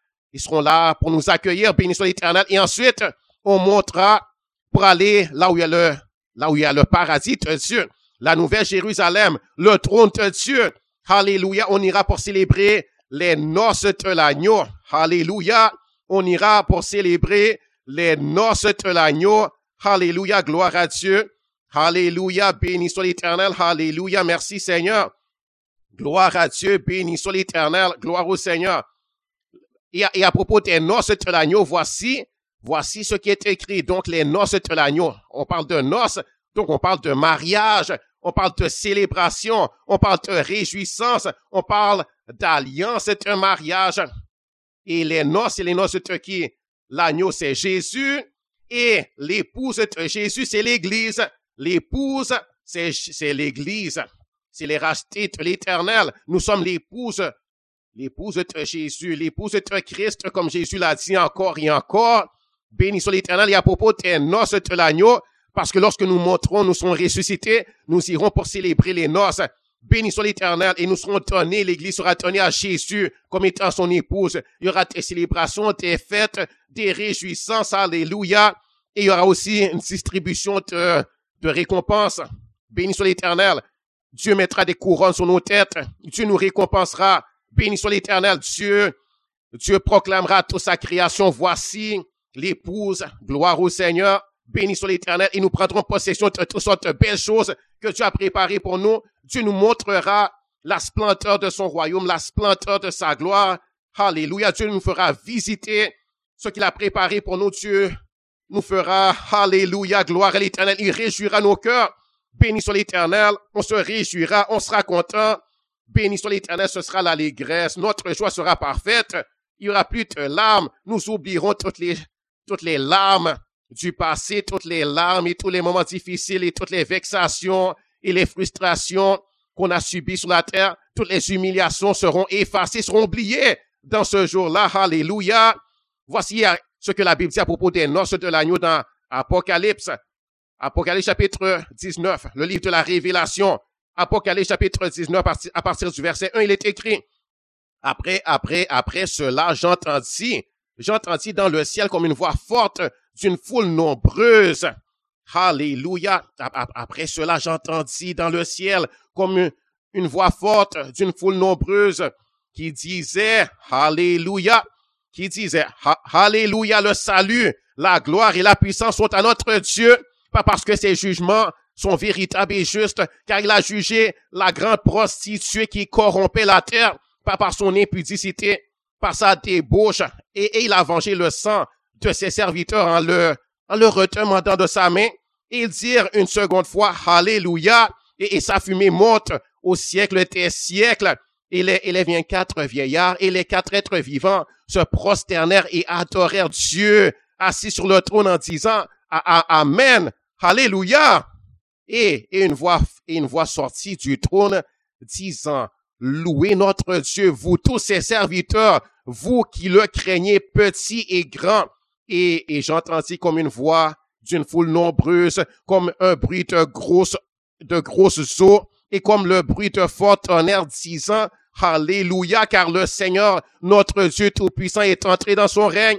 S1: nous accueillir, béni soit l'Éternel. Et ensuite, on montera pour aller là où il y a le paradis de Dieu, la nouvelle Jérusalem, le trône de Dieu. Alléluia. On ira pour célébrer les noces de l'agneau. Alléluia. On ira pour célébrer les noces de l'agneau. Alléluia. Gloire à Dieu. Alléluia. Béni soit l'Éternel. Alléluia. Merci Seigneur. Gloire à Dieu, béni soit l'Éternel, gloire au Seigneur. Et à propos des noces de l'agneau, voici ce qui est écrit. Donc, les noces de l'agneau. On parle de noces, donc on parle de mariage, on parle de célébration, on parle de réjouissance, on parle d'alliance, c'est un mariage. Et les noces de qui? L'agneau, c'est Jésus, et l'épouse de Jésus, c'est l'Église. L'épouse, c'est l'Église. C'est les rachetés de l'Éternel. Nous sommes l'épouse de Jésus, l'épouse de Christ, comme Jésus l'a dit encore et encore. Béni soit l'Éternel. Et à propos des noces de l'agneau, parce que lorsque nous monterons, nous serons ressuscités, nous irons pour célébrer les noces. Béni soit l'Éternel. Et nous serons donnés, l'Église sera donnée à Jésus comme étant son épouse. Il y aura des célébrations, des fêtes, des réjouissances. Alléluia. Et il y aura aussi une distribution de récompenses. Béni soit l'Éternel. Dieu mettra des couronnes sur nos têtes. Dieu nous récompensera. Béni soit l'Éternel. Dieu proclamera toute sa création. Voici l'épouse. Gloire au Seigneur. Béni soit l'Éternel. Et nous prendrons possession de toutes sortes de belles choses que Dieu a préparées pour nous. Dieu nous montrera la splendeur de son royaume, la splendeur de sa gloire. Alléluia. Dieu nous fera visiter ce qu'il a préparé pour nous. Dieu nous fera, alléluia, gloire à l'Éternel. Il réjouira nos cœurs. Béni soit l'Éternel, on se réjouira, on sera content. Béni soit l'Éternel, ce sera l'allégresse. Notre joie sera parfaite. Il n'y aura plus de larmes. Nous oublierons toutes les larmes du passé, toutes les larmes et tous les moments difficiles et toutes les vexations et les frustrations qu'on a subies sur la terre, toutes les humiliations seront effacées, seront oubliées dans ce jour-là. Alléluia. Voici ce que la Bible dit à propos des noces de l'agneau dans Apocalypse. Apocalypse chapitre 19, le livre de la Révélation. Apocalypse chapitre 19, à partir du verset 1, il est écrit: Après cela, j'entendis dans le ciel comme une voix forte d'une foule nombreuse. Alléluia. Après cela, j'entendis dans le ciel comme une voix forte d'une foule nombreuse qui disait, Alléluia, Alléluia, le salut, la gloire et la puissance sont à notre Dieu, pas parce que ses jugements sont véritables et justes, car il a jugé la grande prostituée qui corrompait la terre, pas par son impudicité, par sa débauche, et il a vengé le sang de ses serviteurs en le retenant de sa main. Et dire une seconde fois, Alléluia, et sa fumée monte au siècle des siècles. Et les 24 vieillards et les 4 êtres vivants se prosternèrent et adorèrent Dieu assis sur le trône en disant, Amen, Alléluia. Et une voix sortit du trône disant, Louez notre Dieu, vous tous ses serviteurs, vous qui le craignez petit et grand. Et j'entendis comme une voix d'une foule nombreuse, comme un bruit de grosses eaux, et comme le bruit de fort tonnerre disant, Alléluia, car le notre Dieu Tout-Puissant est entré dans son règne.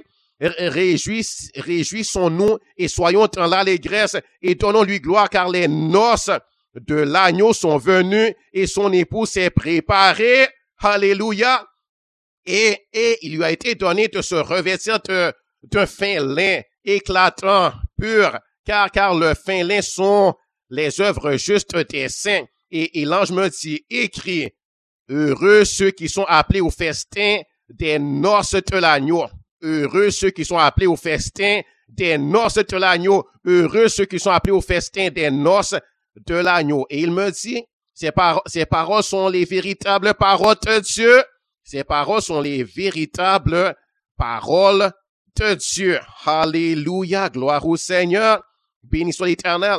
S1: Réjouissons-nous et soyons dans l'allégresse et donnons-lui gloire, car les noces de l'agneau sont venues et son époux s'est préparé. Alléluia. Et il lui a été donné de se revêtir d'un fin lin éclatant, pur, car le fin lin sont les œuvres justes des saints. Et l'ange me dit, écrit, heureux ceux qui sont appelés au festin des noces de l'agneau. Heureux ceux qui sont appelés au festin des noces de l'agneau. Heureux ceux qui sont appelés au festin des noces de l'agneau. Et il me dit, ces paroles sont les véritables paroles de Dieu. Ces paroles sont les véritables paroles de Dieu. Alléluia, gloire au Seigneur. Béni soit l'Éternel.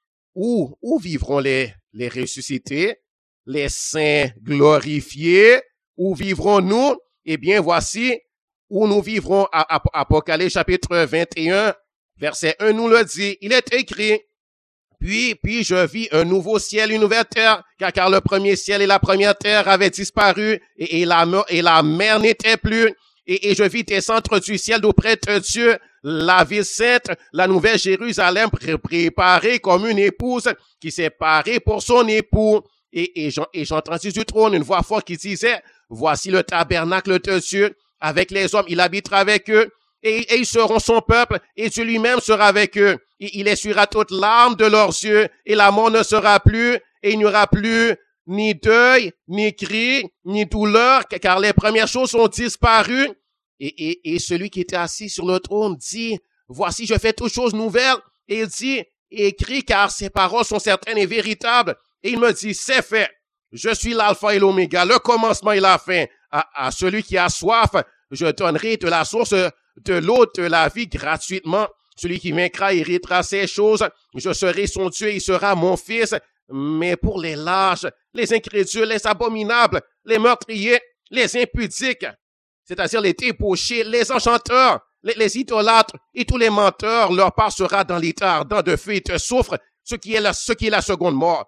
S1: Où vivront les ressuscités, les saints glorifiés? Où vivrons-nous? Eh bien, voici où nous vivrons. Apocalypse chapitre 21, verset 1 nous le dit. Il est écrit, puis je vis un nouveau ciel, une nouvelle terre, car le premier ciel et la première terre avaient disparu, et la mer n'était plus. Et je vis descendre du ciel d'auprès de Dieu, la ville sainte, la nouvelle Jérusalem, préparée comme une épouse qui s'est parée pour son époux. Et j'entendis du trône une voix forte qui disait, voici le tabernacle de Dieu avec les hommes, il habitera avec eux, et ils seront son peuple, et Dieu lui-même sera avec eux. Il essuiera toute larme de leurs yeux, et la mort ne sera plus, et il n'y aura plus ni deuil, ni cri, ni douleur, car les premières choses sont disparues. Et celui qui était assis sur le trône dit, voici, je fais toutes choses nouvelles. Et il dit, écris, car ces paroles sont certaines et véritables. Et il me dit, c'est fait. Je suis l'alpha et l'oméga, le commencement et la fin. À celui qui a soif, je donnerai de la source de l'eau de la vie gratuitement. Celui qui vaincra héritera ces choses. Je serai son Dieu, il sera mon fils. Mais pour les lâches, les incrédules, les abominables, les meurtriers, les impudiques, c'est-à-dire les débauchés, les enchanteurs, les idolâtres et tous les menteurs, leur part sera dans l'état ardent de feu et de soufre, ce qui est la seconde mort.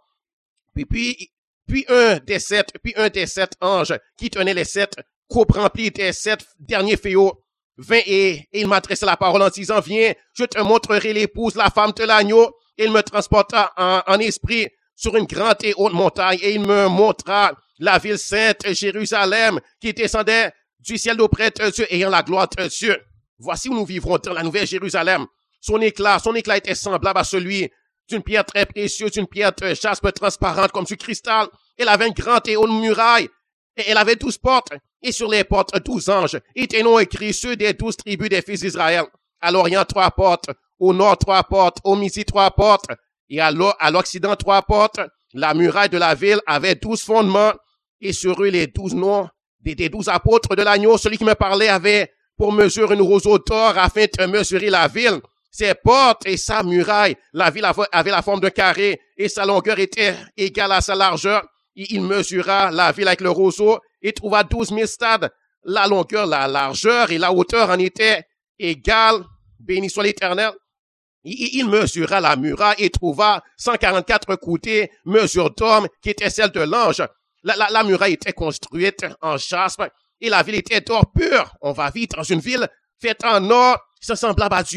S1: Puis un des sept anges qui tenait les 7 coupes remplies des 7 derniers fléaux vint et il m'adressait la parole en disant, viens, je te montrerai l'épouse, la femme de l'agneau. Et il me transporta en esprit sur une grande et haute montagne et il me montra la ville sainte Jérusalem qui descendait du ciel auprès de Dieu ayant la gloire de Dieu. Voici où nous vivrons dans la nouvelle Jérusalem. Son éclat était semblable à celui d'une pierre très précieuse, d'une pierre de jaspe transparente comme du cristal. Elle avait une grande et haute muraille. Et elle avait 12 portes. Et sur les portes, 12 anges. Et des noms écrits, ceux des 12 tribus des fils d'Israël. À l'Orient, 3 portes. Au Nord, 3 portes. Au Midi, 3 portes. Et à l'Occident, 3 portes. La muraille de la ville avait 12 fondements. Et sur eux, les 12 noms des 12 apôtres de l'agneau. Celui qui me parlait avait pour mesure une roseau d'or afin de mesurer la ville Ses portes et sa muraille. La ville avait la forme d'un carré et sa longueur était égale à sa largeur. Il mesura la ville avec le roseau et trouva 12 000 stades. La longueur, la largeur et la hauteur en étaient égales. Béni soit l'Éternel. Il mesura la muraille et trouva 144 coudées, mesure d'homme, qui était celle de l'ange. La muraille était construite en jaspe et la ville était d'or pur. On va vivre dans une ville faite en or, semblable à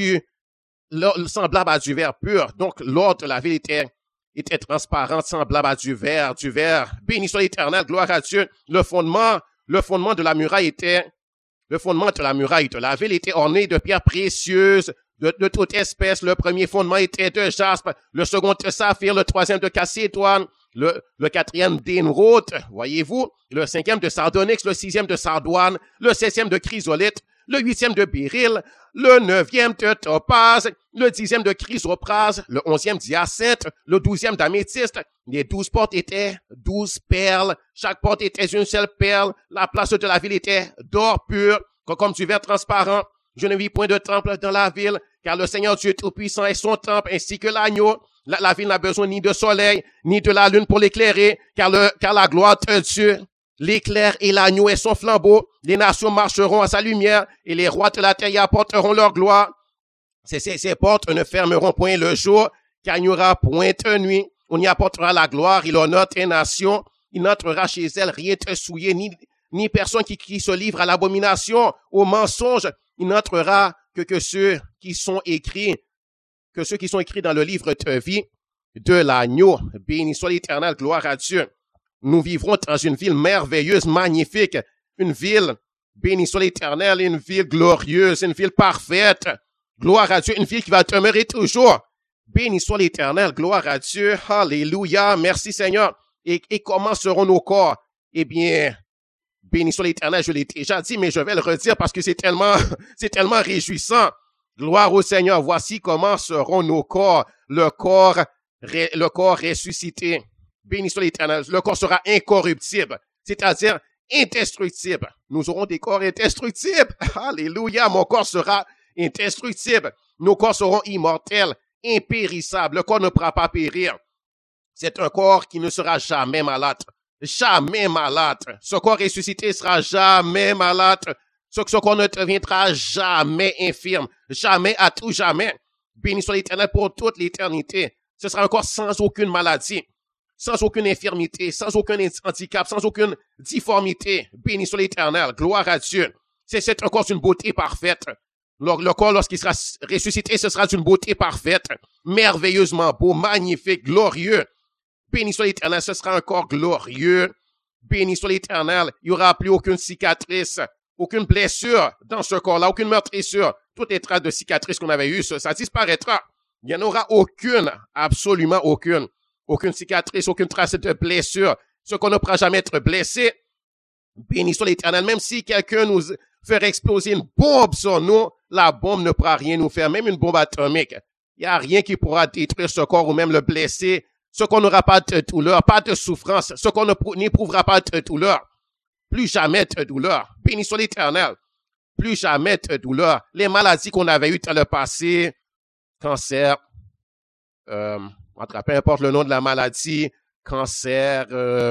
S1: du verre pur. Donc, l'or de la ville était transparent, semblable à du verre. Béni soit l'Éternel, gloire à Dieu. Le fondement de la muraille de la ville était orné de pierres précieuses, de toute espèce. Le premier fondement était de jaspe, le second de saphir, le troisième de cassédoine, le quatrième d'émeraude, voyez-vous, le cinquième de sardonyx, le sixième de sardoine, le septième de chrysolite, le huitième de béryl, le neuvième de topaze, le dixième de chrysoprase, le onzième d'hyacinthe, le douzième d'améthyste. Les 12 portes étaient 12 perles. Chaque porte était une seule perle. La place de la ville était d'or pur, comme du verre transparent. Je ne vis point de temple dans la ville, car le Seigneur Dieu Tout-Puissant est son temple, ainsi que l'agneau. La ville n'a besoin ni de soleil, ni de la lune pour l'éclairer, car la gloire de Dieu l'éclair et l'agneau est son flambeau. Les nations marcheront à sa lumière, et les rois de la terre y apporteront leur gloire. Ces portes ne fermeront point le jour, car il n'y aura point de nuit. On y apportera la gloire et l'honneur des nations. Il n'entrera chez elle rien de souillé, ni personne qui se livre à l'abomination, au mensonge. Il n'entrera que ceux qui sont écrits dans le livre de vie de l'agneau. Béni soit l'Éternel, gloire à Dieu. Nous vivrons dans une ville merveilleuse, magnifique, une ville, béni soit l'Éternel, une ville glorieuse, une ville parfaite. Gloire à Dieu, une ville qui va demeurer toujours. Béni soit l'Éternel, gloire à Dieu, alléluia, merci Seigneur. Et comment seront nos corps? Eh bien, béni soit l'Éternel, je l'ai déjà dit, mais je vais le redire parce que c'est tellement réjouissant. Gloire au Seigneur, voici comment seront nos corps, le corps ressuscité. Béni soit l'Éternel, le corps sera incorruptible, c'est-à-dire indestructible. Nous aurons des corps indestructibles. Alléluia, mon corps sera indestructible. Nos corps seront immortels, impérissables. Le corps ne pourra pas périr. C'est un corps qui ne sera jamais malade. Jamais malade. Ce corps ressuscité sera jamais malade. Ce corps ne deviendra jamais infirme. Jamais, à tout jamais. Béni soit l'Éternel pour toute l'éternité. Ce sera un corps sans aucune maladie, sans aucune infirmité, sans aucun handicap, sans aucune difformité. Béni soit l'Éternel. Gloire à Dieu. C'est un corps d'une beauté parfaite. Le corps, lorsqu'il sera ressuscité, ce sera d'une beauté parfaite, merveilleusement beau, magnifique, glorieux. Béni soit l'Éternel, ce sera un corps glorieux. Béni soit l'Éternel, il n'y aura plus aucune cicatrice, aucune blessure dans ce corps-là, aucune meurtrissure. Toutes les traces de cicatrices qu'on avait eues, ça disparaîtra. Il n'y en aura aucune, absolument aucune. Aucune cicatrice, aucune trace de blessure. Ce qu'on ne pourra jamais être blessé. Béni soit l'Éternel, même si quelqu'un nous fait exploser une bombe sur nous, la bombe ne pourra rien nous faire, même une bombe atomique. Il n'y a rien qui pourra détruire ce corps ou même le blesser. Ce qu'on n'aura pas de douleur, pas de souffrance, ce qu'on n'éprouvera pas de douleur. Plus jamais de douleur. Béni soit l'Éternel. Plus jamais de douleur. Les maladies qu'on avait eues dans le passé, cancer, peu importe le nom de la maladie, cancer,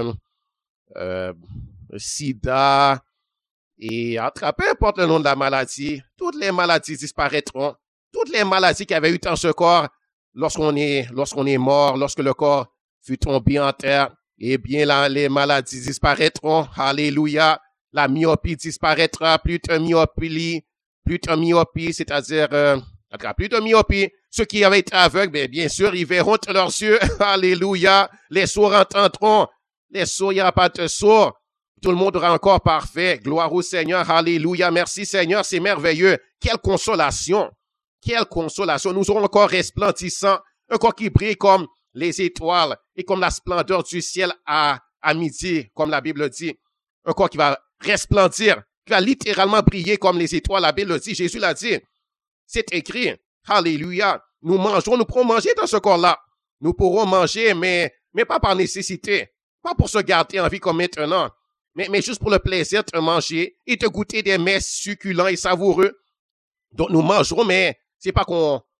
S1: sida, et peu importe le nom de la maladie, toutes les maladies disparaîtront. Toutes les maladies qu'il y avait eu dans ce corps, lorsqu'on est mort, lorsque le corps fut tombé en terre, eh bien, là, les maladies disparaîtront. Alléluia. La myopie disparaîtra, plus de myopie, c'est-à-dire, plus de myopie. Ceux qui avaient été aveugles, bien sûr, ils verront de leurs yeux. Alléluia. Les sourds entendront. Les sourds, il n'y aura pas de sourds. Tout le monde aura un corps parfait. Gloire au Seigneur. Alléluia. Merci Seigneur. C'est merveilleux. Quelle consolation. Quelle consolation. Nous aurons un corps resplendissant. Un corps qui brille comme les étoiles et comme la splendeur du ciel à midi, comme la Bible dit. Un corps qui va resplendir, qui va littéralement briller comme les étoiles. La Bible dit, Jésus l'a dit. C'est écrit. Alléluia. Nous pourrons manger dans ce corps-là. Nous pourrons manger, mais pas par nécessité. Pas pour se garder en vie comme maintenant. Mais juste pour le plaisir de manger et de goûter des mets succulents et savoureux. Donc nous mangerons, mais c'est pas qu'on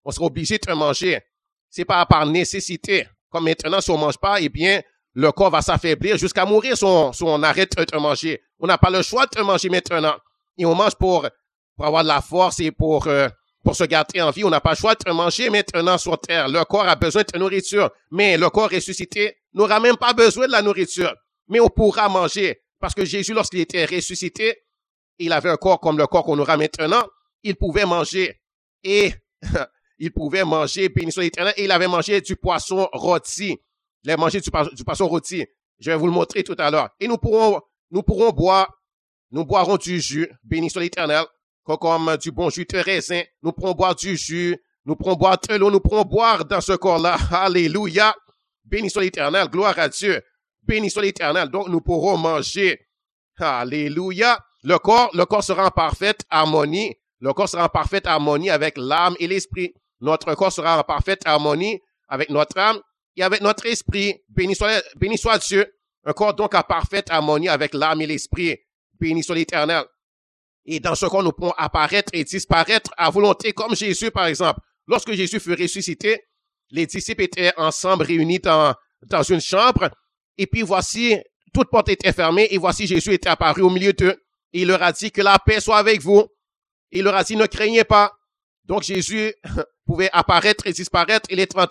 S1: on sera obligé de manger. C'est pas par nécessité. Comme maintenant, si on mange pas, eh bien, le corps va s'affaiblir jusqu'à mourir si on arrête de manger. On n'a pas le choix de manger maintenant. Et on mange pour avoir de la force et pour se garder en vie. On n'a pas le choix de manger maintenant sur terre. Le corps a besoin de nourriture. Mais le corps ressuscité n'aura même pas besoin de la nourriture. Mais on pourra manger. Parce que Jésus, lorsqu'il était ressuscité, il avait un corps comme le corps qu'on aura maintenant. Il pouvait manger. Et il pouvait manger, béni soit l'Éternel, et il avait mangé du poisson rôti. Il a mangé du poisson rôti. Je vais vous le montrer tout à l'heure. Et nous pourrons boire, nous boirons du jus, béni soit l'Éternel, comme du bon jus de raisin. Nous pourrons boire du jus, nous pourrons boire de l'eau, nous pourrons boire dans ce corps-là. Alléluia. Béni soit l'Éternel, gloire à Dieu. Béni soit l'Éternel. Donc, nous pourrons manger. Alléluia. Le corps sera en parfaite harmonie. Le corps sera en parfaite harmonie avec l'âme et l'esprit. Notre corps sera en parfaite harmonie avec notre âme et avec notre esprit. Béni soit Dieu. Un corps donc en parfaite harmonie avec l'âme et l'esprit. Béni soit l'Éternel. Et dans ce corps, nous pourrons apparaître et disparaître à volonté, comme Jésus, par exemple. Lorsque Jésus fut ressuscité, les disciples étaient ensemble réunis dans une chambre. Et puis voici, toute porte était fermée et voici Jésus était apparu au milieu d'eux. Et il leur a dit que la paix soit avec vous. Et il leur a dit, ne craignez pas. Donc Jésus pouvait apparaître et disparaître. Il est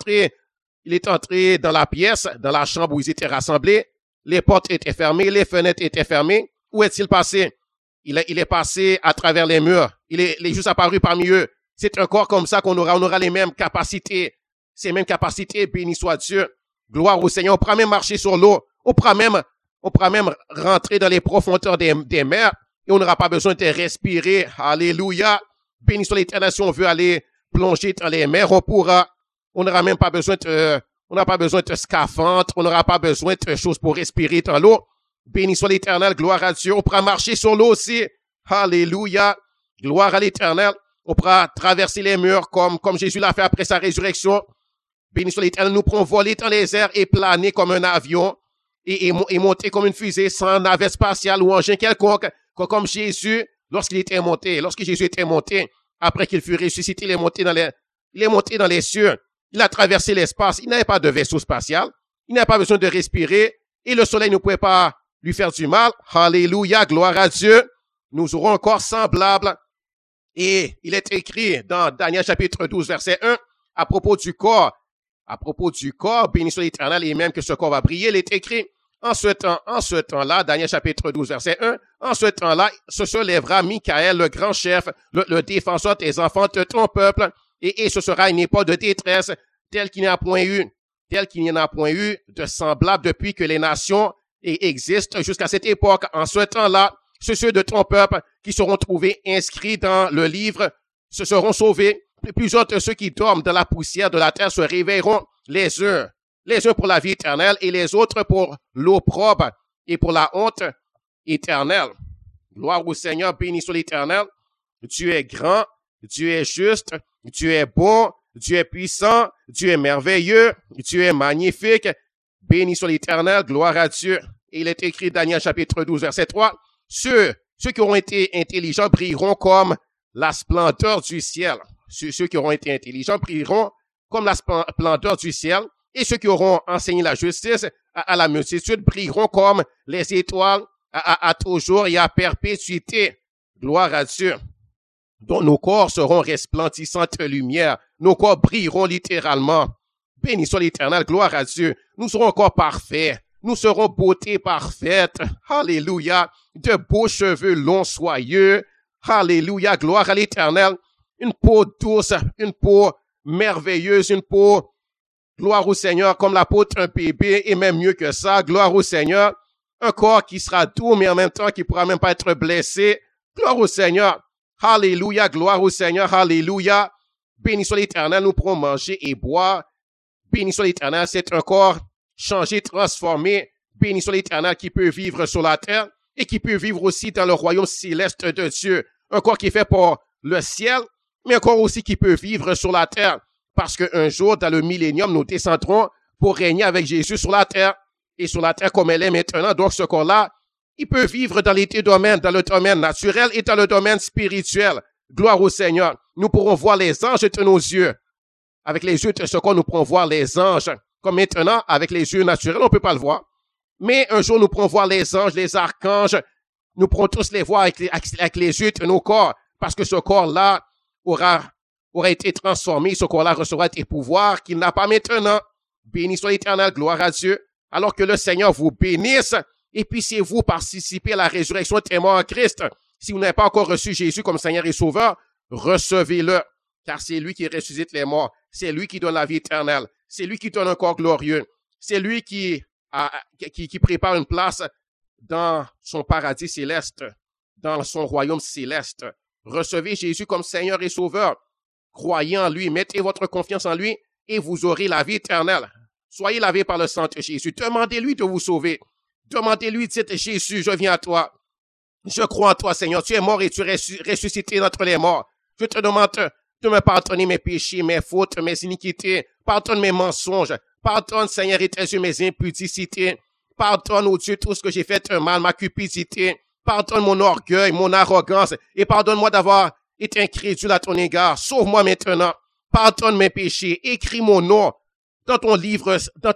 S1: entré dans la pièce, dans la chambre où ils étaient rassemblés. Les portes étaient fermées, les fenêtres étaient fermées. Où est-il passé? Il est passé à travers les murs. Il est juste apparu parmi eux. C'est un corps comme ça qu'on aura. On aura les mêmes capacités. Ces mêmes capacités, béni soit Dieu. Gloire au Seigneur. On pourra même marcher sur l'eau. On pourra même rentrer dans les profondeurs des mers. Et on n'aura pas besoin de respirer. Alléluia. Béni soit l'Éternel. Si on veut aller plonger dans les mers, on pourra. On n'aura même pas besoin de scaphandre. On n'aura pas besoin de choses pour respirer dans l'eau. Béni soit l'Éternel. Gloire à Dieu. On pourra marcher sur l'eau aussi. Alléluia. Gloire à l'Éternel. On pourra traverser les murs comme Jésus l'a fait après sa résurrection. Béni soit l'Éternel. Nous pourrons voler dans les airs et planer comme un avion et monter comme une fusée sans navette spatiale ou engin quelconque. Comme Jésus, lorsque Jésus était monté, après qu'il fut ressuscité, il est monté dans les cieux. Il a traversé l'espace. Il n'avait pas de vaisseau spatial. Il n'avait pas besoin de respirer. Et le soleil ne pouvait pas lui faire du mal. Alléluia, gloire à Dieu. Nous aurons un corps semblable. Et il est écrit dans Daniel chapitre 12, verset 1, à propos du corps, béni soit l'Éternel, et même que ce corps va briller, il est écrit, en ce temps-là, Daniel chapitre 12, verset 1, en ce temps-là, se lèvera Michael, le grand chef, le défenseur des enfants de ton peuple, et ce sera une époque de détresse, telle qu'il n'y en a point eu de semblable depuis que les nations existent jusqu'à cette époque. En ce temps-là, ceux de ton peuple qui seront trouvés inscrits dans le livre se seront sauvés. Plusieurs de ceux qui dorment dans la poussière de la terre se réveilleront, les uns pour la vie éternelle et les autres pour l'opprobre et pour la honte éternelle. Gloire au Seigneur, béni soit l'Éternel. Dieu est grand, Dieu est juste, Dieu est bon, Dieu est puissant, Dieu est merveilleux, Dieu est magnifique. Béni soit l'Éternel, gloire à Dieu. Et il est écrit Daniel chapitre 12, verset 3. Ceux qui auront été intelligents brilleront comme la splendeur du ciel. Ceux qui auront été intelligents brilleront comme la splendeur du ciel. Et ceux qui auront enseigné la justice à la multitude brilleront comme les étoiles à toujours et à perpétuité. Gloire à Dieu. Donc nos corps seront resplendissants de lumière. Nos corps brilleront littéralement. Béni soit l'Éternel, gloire à Dieu. Nous serons encore parfaits. Nous serons beauté parfaite. Alléluia. De beaux cheveux longs, soyeux. Alléluia, gloire à l'Éternel. Une peau douce, une peau merveilleuse, une peau, gloire au Seigneur, comme la peau d'un bébé, et même mieux que ça, gloire au Seigneur. Un corps qui sera doux, mais en même temps qui pourra même pas être blessé. Gloire au Seigneur. Alléluia, gloire au Seigneur, alléluia. Béni soit l'Éternel, nous pourrons manger et boire. Béni soit l'Éternel, c'est un corps changé, transformé. Béni soit l'Éternel qui peut vivre sur la terre et qui peut vivre aussi dans le royaume céleste de Dieu. Un corps qui est fait pour le ciel, mais un corps aussi qui peut vivre sur la terre. Parce qu'un jour, dans le millénium, nous descendrons pour régner avec Jésus sur la terre. Et sur la terre comme elle est maintenant. Donc ce corps-là, il peut vivre dans les deux domaines, dans le domaine naturel et dans le domaine spirituel. Gloire au Seigneur. Nous pourrons voir les anges de nos yeux. avec les yeux de ce corps, nous pourrons voir les anges. Comme maintenant, avec les yeux naturels, on ne peut pas le voir. Mais un jour, nous pourrons voir les anges, les archanges. Nous pourrons tous les voir avec les yeux de nos corps. Parce que ce corps-là aura été transformé. Ce corps-là recevra des pouvoirs qu'il n'a pas maintenant. Béni soit l'Éternel, gloire à Dieu. Alors que le Seigneur vous bénisse et puissiez-vous participer à la résurrection des morts en Christ. Si vous n'avez pas encore reçu Jésus comme Seigneur et Sauveur, recevez-le. Car c'est lui qui ressuscite les morts. C'est lui qui donne la vie éternelle. C'est lui qui donne un corps glorieux. C'est lui qui prépare une place dans son paradis céleste, dans son royaume céleste. Recevez Jésus comme Seigneur et Sauveur. Croyez en lui, mettez votre confiance en lui et vous aurez la vie éternelle. Soyez lavés par le sang de Jésus. Demandez-lui de vous sauver. Demandez-lui, dites, Jésus, je viens à toi. Je crois en toi, Seigneur. Tu es mort et tu es ressuscité d'entre les morts. Je te demande de me pardonner mes péchés, mes fautes, mes iniquités. Pardonne mes mensonges. Pardonne, Seigneur et Dieu, mes impudicités. Pardonne, oh Dieu, tout ce que j'ai fait un mal, ma cupidité. Pardonne mon orgueil, mon arrogance. Et pardonne-moi d'avoir été incrédule à ton égard. Sauve-moi maintenant. Pardonne mes péchés. Écris mon nom dans ton livre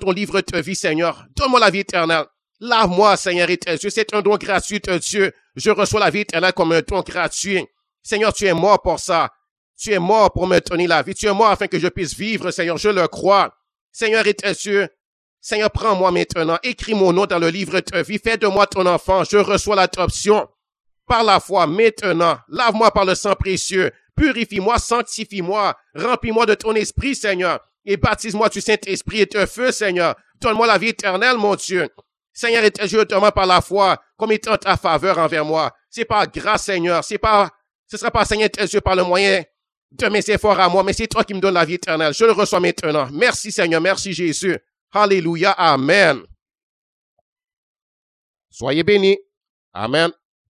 S1: de vie, Seigneur. Donne-moi la vie éternelle. Lave-moi, Seigneur et Dieu. C'est un don gratuit de Dieu. Je reçois la vie éternelle comme un don gratuit. Seigneur, tu es mort pour ça. Tu es mort pour me donner la vie. Tu es mort afin que je puisse vivre, Seigneur. Je le crois. Seigneur et Dieu. Seigneur, prends-moi maintenant. Écris mon nom dans le livre de vie. Fais de moi ton enfant. Je reçois l'adoption. Par la foi, maintenant. Lave-moi par le sang précieux. Purifie-moi, sanctifie-moi. Remplis-moi de ton esprit, Seigneur. Et baptise-moi du Saint-Esprit et de feu, Seigneur. Donne-moi la vie éternelle, mon Dieu. Seigneur, et je te demande par la foi, comme étant ta faveur envers moi. C'est pas grâce, Seigneur. Ce sera pas, Seigneur, Dieu, par le moyen de mes efforts à moi, mais c'est toi qui me donnes la vie éternelle. Je le reçois maintenant. Merci, Seigneur. Merci, Jésus. Alléluia. Amen. Soyez bénis. Amen.